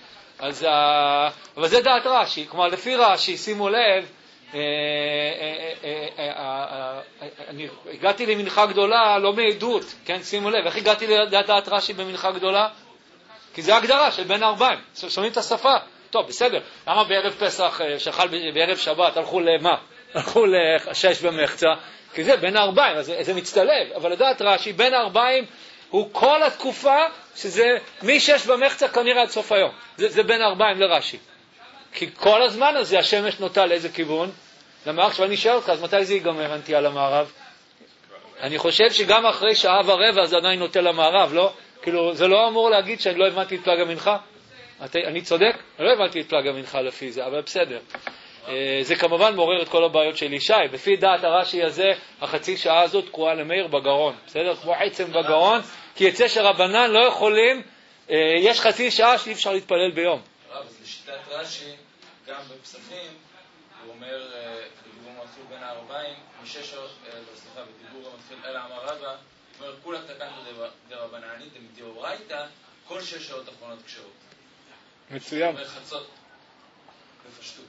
אבל זה דעת רש"י, כלומר לפי רש"י, שימו לב, אני הגעתי למנחה גדולה לא מעדות, כן, שימו לב, איך הגעתי לדעת רש"י במנחה גדולה? כי זה הגדרה של בין הארבעים, שומעים את השפה, טוב בסדר, למה בערב פסח, שחל בערב שבת, הלכו למה? הלכו ל6 ומחצה, כי זה בין הארבעים, אז זה מצטלב, אבל לדעת רש"י, בין הארבעים הוא כל התקופה שזה מ6 ומחצה כנראה עד סוף היום. זה בין הארבעים לרש"י. כי כל הזמן הזה השמש נוטה לאיזה כיוון? למערב. עכשיו אני שואל אותך, אז מתי זה ייגמר הנטייה למערב? אני חושב שגם אחרי 1.25 שעה זה עדיין נוטה למערב, לא? כאילו, זה לא אמור להגיד שאני לא הבנתי את פלג המנחה? אני צודק? אני לא הבנתי את פלג המנחה לפי זה, אבל בסדר. זה כמובן מעורר את כל הבעיות של ישי. בפי דעת הרש"י הזה, החצי שעה הזאת תקועה למאיר בגרון. בסדר? כמו עצם בגרון, כי יצא שרבנן לא יכולים, יש חצי שעה שאי אפשר להתפלל ביום. הרב, אז לשיטת רש"י, גם בפסחים, הוא אומר, בדיבור מתחיל בין הארבעים, משש שעות, סליחה, בדיבור מתחיל אל המערבה, הוא אומר, כולה תקנתו דרבננית, דאורייתא, כל 6 שעות אחרונות כשרות. מצוין. הוא אומר חצות, בפשטות.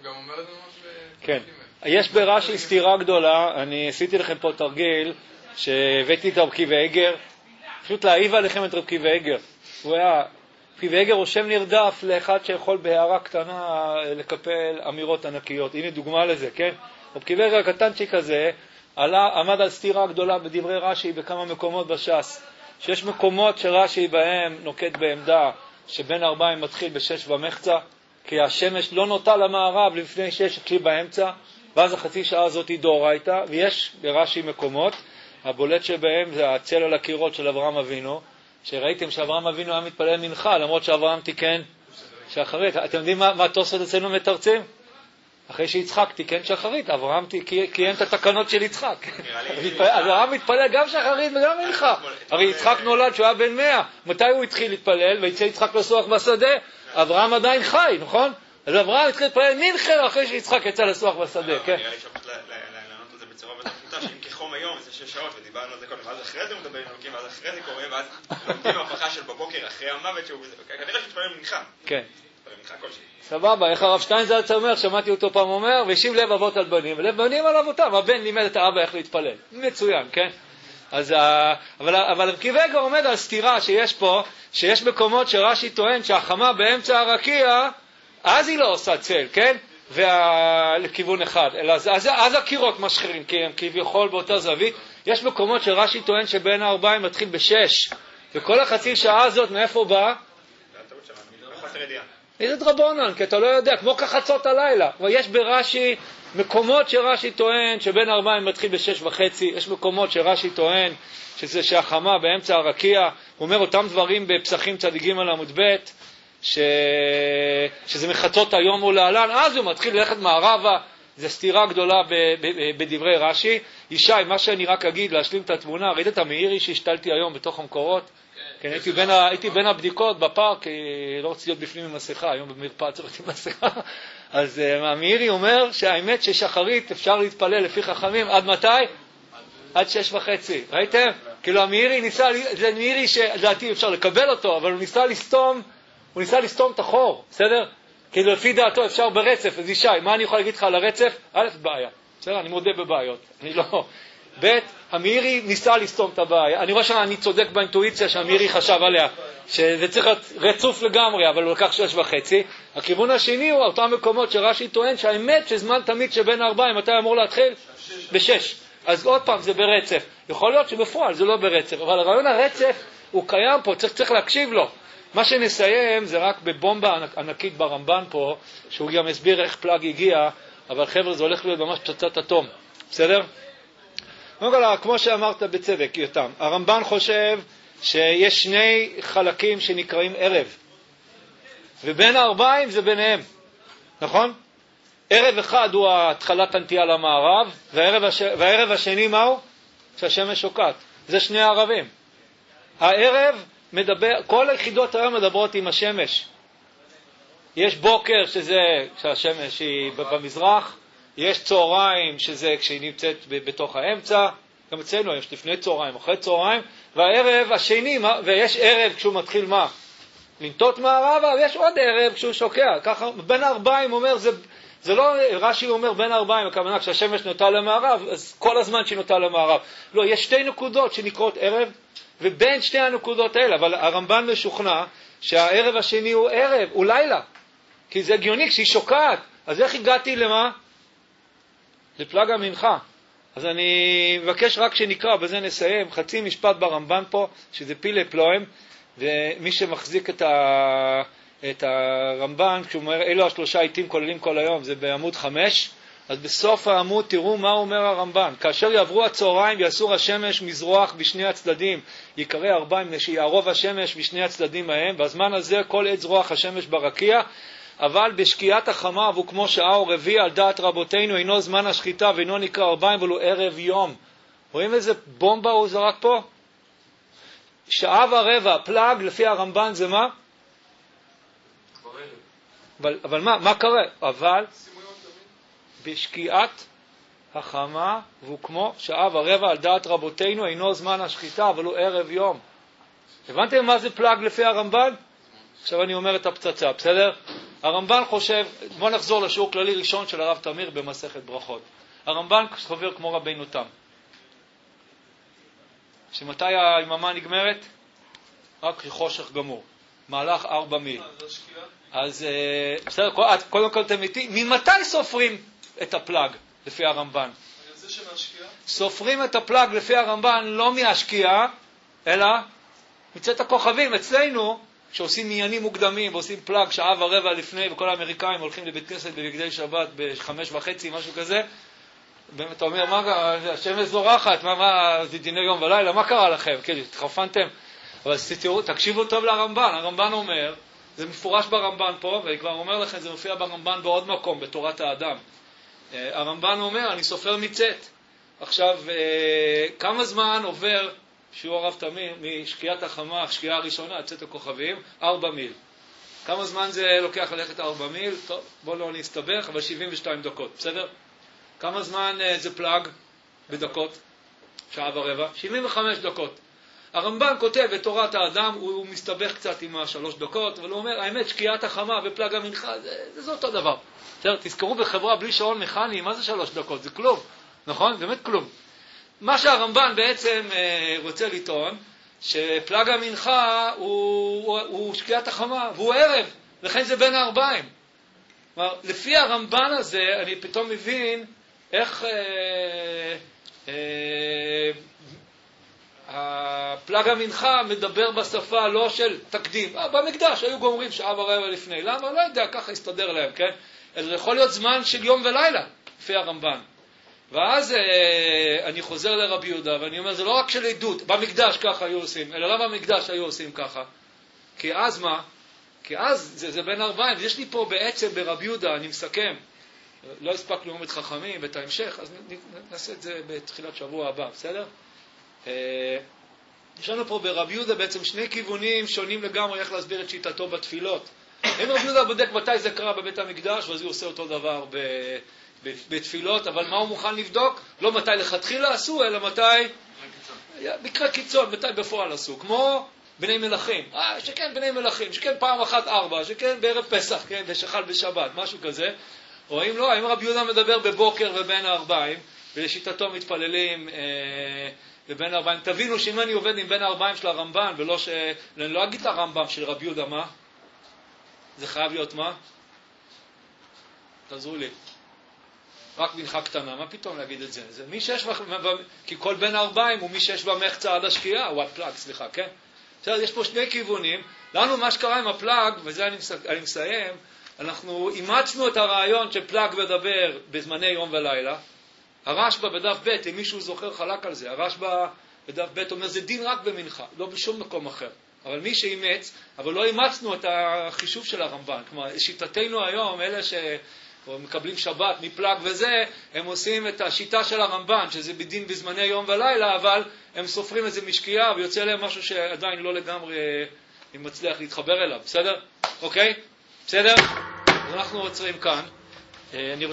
גם אומר את זה ממש כן. יש ברש"י סתירה גדולה, אני עשיתי לכם פה תרגיל שהבאתי את רב קיבי איגר, פשוט להעיב עליכם את רב קיבי איגר. רב קיבי איגר הוא שם נרדף לאחד שיכול בהערה קטנה לקפל אמירות ענקיות. הנה דוגמה לזה, כן? רב קיבי איגר הקטנצ'יק הזה עמד על סתירה גדולה בדברי רש"י בכמה מקומות בש"ס. שיש מקומות שרש"י בהם נוקט בעמדה שבין 4 מתחיל ב6 ומחצה, כי השמש לא נוטה למערב לפני 6 כלי באמצע, ואז החצי שעה הזאת היא דאורייתא, ויש ברש"י מקומות, הבולט שבהם זה הצל על הקירות של אברהם אבינו, שראיתם שאברהם אבינו היה מתפלל מנחה, למרות שאברהם תיקן שחרית. אתם יודעים מה תוספות אצלנו מתרצים? אחרי שיצחק תיקן שחרית, אברהם קיים את התקנות של יצחק. אז אברהם מתפלל גם שחרית וגם מנחה. הרי יצחק נולד שהוא היה בן 100. מתי הוא התחיל להתפלל? ויצא יצחק לשוח בשדה? אברהם עדיין חי, נכון? אז אברהם התחיל להתפלל מנחה אחרי שיצחק יצא לשוח בשדה. נראה לי שפט לענות את זה בצורה בטח שהם כחום היום, זה 6 שעות, ודיברנו על זה קודם, ואז אחרי זה הוא מדבר עם אלוקים, ואז אחרי זה קורה, ואז לומדים ההפכה של בבוקר אחרי המוות, כנראה שהתפלל מנחה. כן. סבבה, איך הרב שטיינזלץ אומר, שמעתי אותו פעם אומר, וישיב לב אבות על בנים, ולב בנים על אבותם, הבן לימד את האבא איך להתפלל. מצוין, כן? אבל רב קיבי איגר עומד על סתירה שיש פה, שיש מקומות שרש"י טוען שהחמה באמצע הרקיע, אז היא לא עושה צל, כן? לכיוון אחד, אלא אז הקירות משחירים, כי הם כביכול באותה זווית. יש מקומות שרש"י טוען שבין 4 מתחיל ב6, וכל החצי שעה הזאת מאיפה בא? איזה דרבונן, כי אתה לא יודע, כמו כחצות הלילה. יש ברש"י מקומות שרש"י טוען שבין 4 מתחיל ב6.5, יש מקומות שרש"י טוען שזה שהחמה באמצע הרקיע, הוא אומר אותם דברים בפסחים צדיקים על עמוד ב', שזה מחצות היום ולהלן, אז הוא מתחיל ללכת מערבה, זה סתירה גדולה בדברי רש"י. ישי, מה שאני רק אגיד, להשלים את התמונה, ראית את המאירי שהשתלתי היום בתוך המקורות? כן, הייתי בין הבדיקות בפארק, לא רציתי להיות בפנים עם מסכה, היום במרפאה צריך להיות עם מסכה. אז המאירי אומר שהאמת ששחרית אפשר להתפלל לפי חכמים, עד מתי? עד 6:30. ראיתם? כאילו המאירי ניסה, זה מאירי שלדעתי אפשר לקבל אותו, אבל הוא ניסה לסתום את החור, בסדר? כאילו לפי דעתו אפשר ברצף, אז ישי, מה אני יכול להגיד לך על הרצף? א', בעיה. בסדר? אני מודה בבעיות. אני לא... ב', המאירי ניסה לסתום את הבעיה. אני רואה שאני צודק באינטואיציה שהמאירי חשב עליה, שזה צריך להיות רצוף לגמרי, אבל הוא לקח 6.5. הכיוון השני הוא אותם מקומות שרש"י טוען שהאמת שזמן תמיד שבין 4, מתי אמור להתחיל? ב6. אז עוד פעם, זה ברצף. יכול להיות שבפועל זה לא ברצף, אבל הרעיון הרצף הוא קיים פה, צריך להקשיב לו. מה שנסיים זה רק בבומבה ענקית ברמב"ן פה, שהוא גם הסביר איך פלאג הגיע, אבל חבר'ה, זה הולך להיות ממש פצצת אטום. בסדר? כמו שאמרת בצדק, יותם, הרמב"ן חושב שיש 2 חלקים שנקראים ערב, ובין 4 זה ביניהם, נכון? ערב אחד הוא התחלת הנטייה למערב, והערב השני מהו? שהשמש שוקעת. זה 2 ערבים. הערב מדבר, כל היחידות היום מדברות עם השמש. יש בוקר שזה כשהשמש היא במזרח, יש צהריים שזה כשהיא נמצאת בתוך האמצע, גם אצלנו יש לפני צהריים, אחרי צהריים, והערב השני, ויש ערב כשהוא מתחיל מה? לנטות מערבה, ויש עוד ערב כשהוא שוקע. ככה בין 4 אומר, זה לא, רש"י אומר בין 4, הכוונה כשהשמש נוטה למערב, אז כל הזמן שהיא נוטה למערב. לא, יש 2 נקודות שנקראות ערב, ובין 2 הנקודות האלה, אבל הרמב"ן משוכנע שהערב השני הוא ערב, הוא לילה, כי זה הגיוני כשהיא שוקעת. אז איך הגעתי למה? לפלג המנחה. אז אני מבקש רק שנקרא, בזה נסיים, חצי משפט ברמב"ן פה, שזה פילי פלוהם, ומי שמחזיק את הרמב"ן, כשהוא אומר, אלו 3 עיתים כוללים כל היום, זה בעמוד 5, אז בסוף העמוד תראו מה אומר הרמב"ן. כאשר יעברו הצהריים יאסור השמש מזרוח בשני הצדדים, יקרא 4 שיערוב השמש בשני הצדדים מהם, בזמן הזה כל עת זרוח השמש ברקיע, אבל בשקיעת החמה והוא כמו שעה או רביע על דעת רבותינו אינו זמן השחיטה ואינו נקרא 4 ולו ערב יום. רואים איזה בומבה הוא זרק פה? 1.25 שעה, פלאג לפי הרמב"ן זה מה? אבל מה קרה? אבל בשקיעת החמה והוא כמו 1.25 שעה על דעת רבותינו אינו זמן השחיטה אבל הוא ערב יום. הבנתם מה זה פלאג לפי הרמב"ן? עכשיו אני אומר את הפצצה, בסדר? הרמב"ן חושב, בוא נחזור לשיעור כללי ראשון של הרב תמיר במסכת ברכות. הרמב"ן סובר כמו רבינו תם. שמתי היממה נגמרת? רק חושך גמור. מהלך 4 מיל. אז בסדר, קודם כל אתם איתי. ממתי סופרים את הפלג לפי הרמב"ן? סופרים את הפלג לפי הרמב"ן לא מהשקיעה, אלא מצאת הכוכבים. אצלנו, כשעושים עניינים מוקדמים ועושים פלג שעה ורבע לפני, וכל האמריקאים הולכים לבית כנסת בבגדי שבת ב5:30, משהו כזה, באמת אתה אומר, מה, השמש זורחת, מה, זה דיני יום ולילה, מה קרה לכם? כן, התחרפנתם. אבל תקשיבו טוב לרמב"ן. הרמב"ן אומר, זה מפורש ברמב"ן פה, ואני כבר אומר לכם, זה מופיע ברמב"ן בעוד מקום, בתורת האדם. הרמב"ן אומר, אני סופר מצאת. עכשיו, כמה זמן עובר שיעור הרב תמיר משקיעת החמה, השקיעה הראשונה, צאת הכוכבים? 4 מיל. כמה זמן זה לוקח ללכת 4 מיל? טוב, בוא לא נסתבך, אבל 72 דקות, בסדר? כמה זמן זה פלג בדקות? שעה ורבע? 75 דקות. הרמב"ן כותב בתורת האדם, הוא מסתבך קצת עם 3 דקות, אבל הוא אומר, האמת, שקיעת החמה ופלג המנחה, זה אותו דבר. בסדר? תזכרו בחברה בלי שעון מכני, מה זה 3 דקות? זה כלום. נכון? באמת כלום. מה שהרמב"ן בעצם רוצה לטעון, שפלג המנחה הוא שקיעת החמה, והוא ערב, לכן זה בין הערביים. כלומר, לפי הרמב"ן הזה, אני פתאום מבין איך הפלג המנחה מדבר בשפה לא של תקדים. במקדש היו גומרים שעה ורבע לפני. למה? לא יודע, ככה הסתדר להם, כן? אז זה יכול להיות זמן של יום ולילה, לפי הרמב"ן. ואז אני חוזר לרבי יהודה, ואני אומר, זה לא רק של עדות, במקדש ככה היו עושים, אלא למה במקדש היו עושים ככה? כי אז מה? כי אז זה בין הערביים, ויש לי פה בעצם ברבי יהודה, אני מסכם, לא הספקנו ללמוד חכמים, את ההמשך, אז נעשה את זה בתחילת שבוע הבא, בסדר? יש לנו פה ברבי יהודה בעצם 2 כיוונים שונים לגמרי איך להסביר את שיטתו בתפילות. אם רבי יהודה בודק מתי זה קרה בבית המקדש, ואז הוא עושה אותו דבר בתפילות, אבל מה הוא מוכן לבדוק? לא מתי לכתחילה עשו, אלא מתי מקרה קיצון, מתי בפועל עשו. כמו בני מלכים. שכן בני מלכים, שכן פעם אחת 4, שכן בערב פסח, כן, ושחל בשבת, משהו כזה. או אם לא, האם רבי יהודה מדבר בבוקר ובין הערביים, ולשיטתו מתפללים ובין הערביים. תבינו שאם אני עובד עם בין הערביים של הרמב"ן, ולא אני לא אגיד את הרמב"ם של רבי יהודה, מה? זה חייב להיות מה? תעזרו לי. רק מנחה קטנה, מה פתאום להגיד את זה? זה מי שיש, כי כל בין הערביים הוא מי שיש במחצה עד השקיעה, הוא הפלאג, סליחה, כן? בסדר, יש פה 2 כיוונים. לנו מה שקרה עם הפלאג, וזה אני מסיים, אנחנו אימצנו את הרעיון שפלאג מדבר בזמני יום ולילה. הרשב"א בדף ב', אם מישהו זוכר חלק על זה, הרשב"א בדף ב' אומר, זה דין רק במנחה, לא בשום מקום אחר. אבל מי שאימץ, אבל לא אימצנו את החישוב של הרמב"ן. כלומר, שיטתנו היום, אלה שמקבלים שבת מפלג וזה, הם עושים את השיטה של הרמב"ן, שזה בדין בזמני יום ולילה, אבל הם סופרים איזה משקיעה, ויוצא להם משהו שעדיין לא לגמרי מצליח להתחבר אליו. בסדר? אוקיי? בסדר? אז אנחנו עוצרים כאן.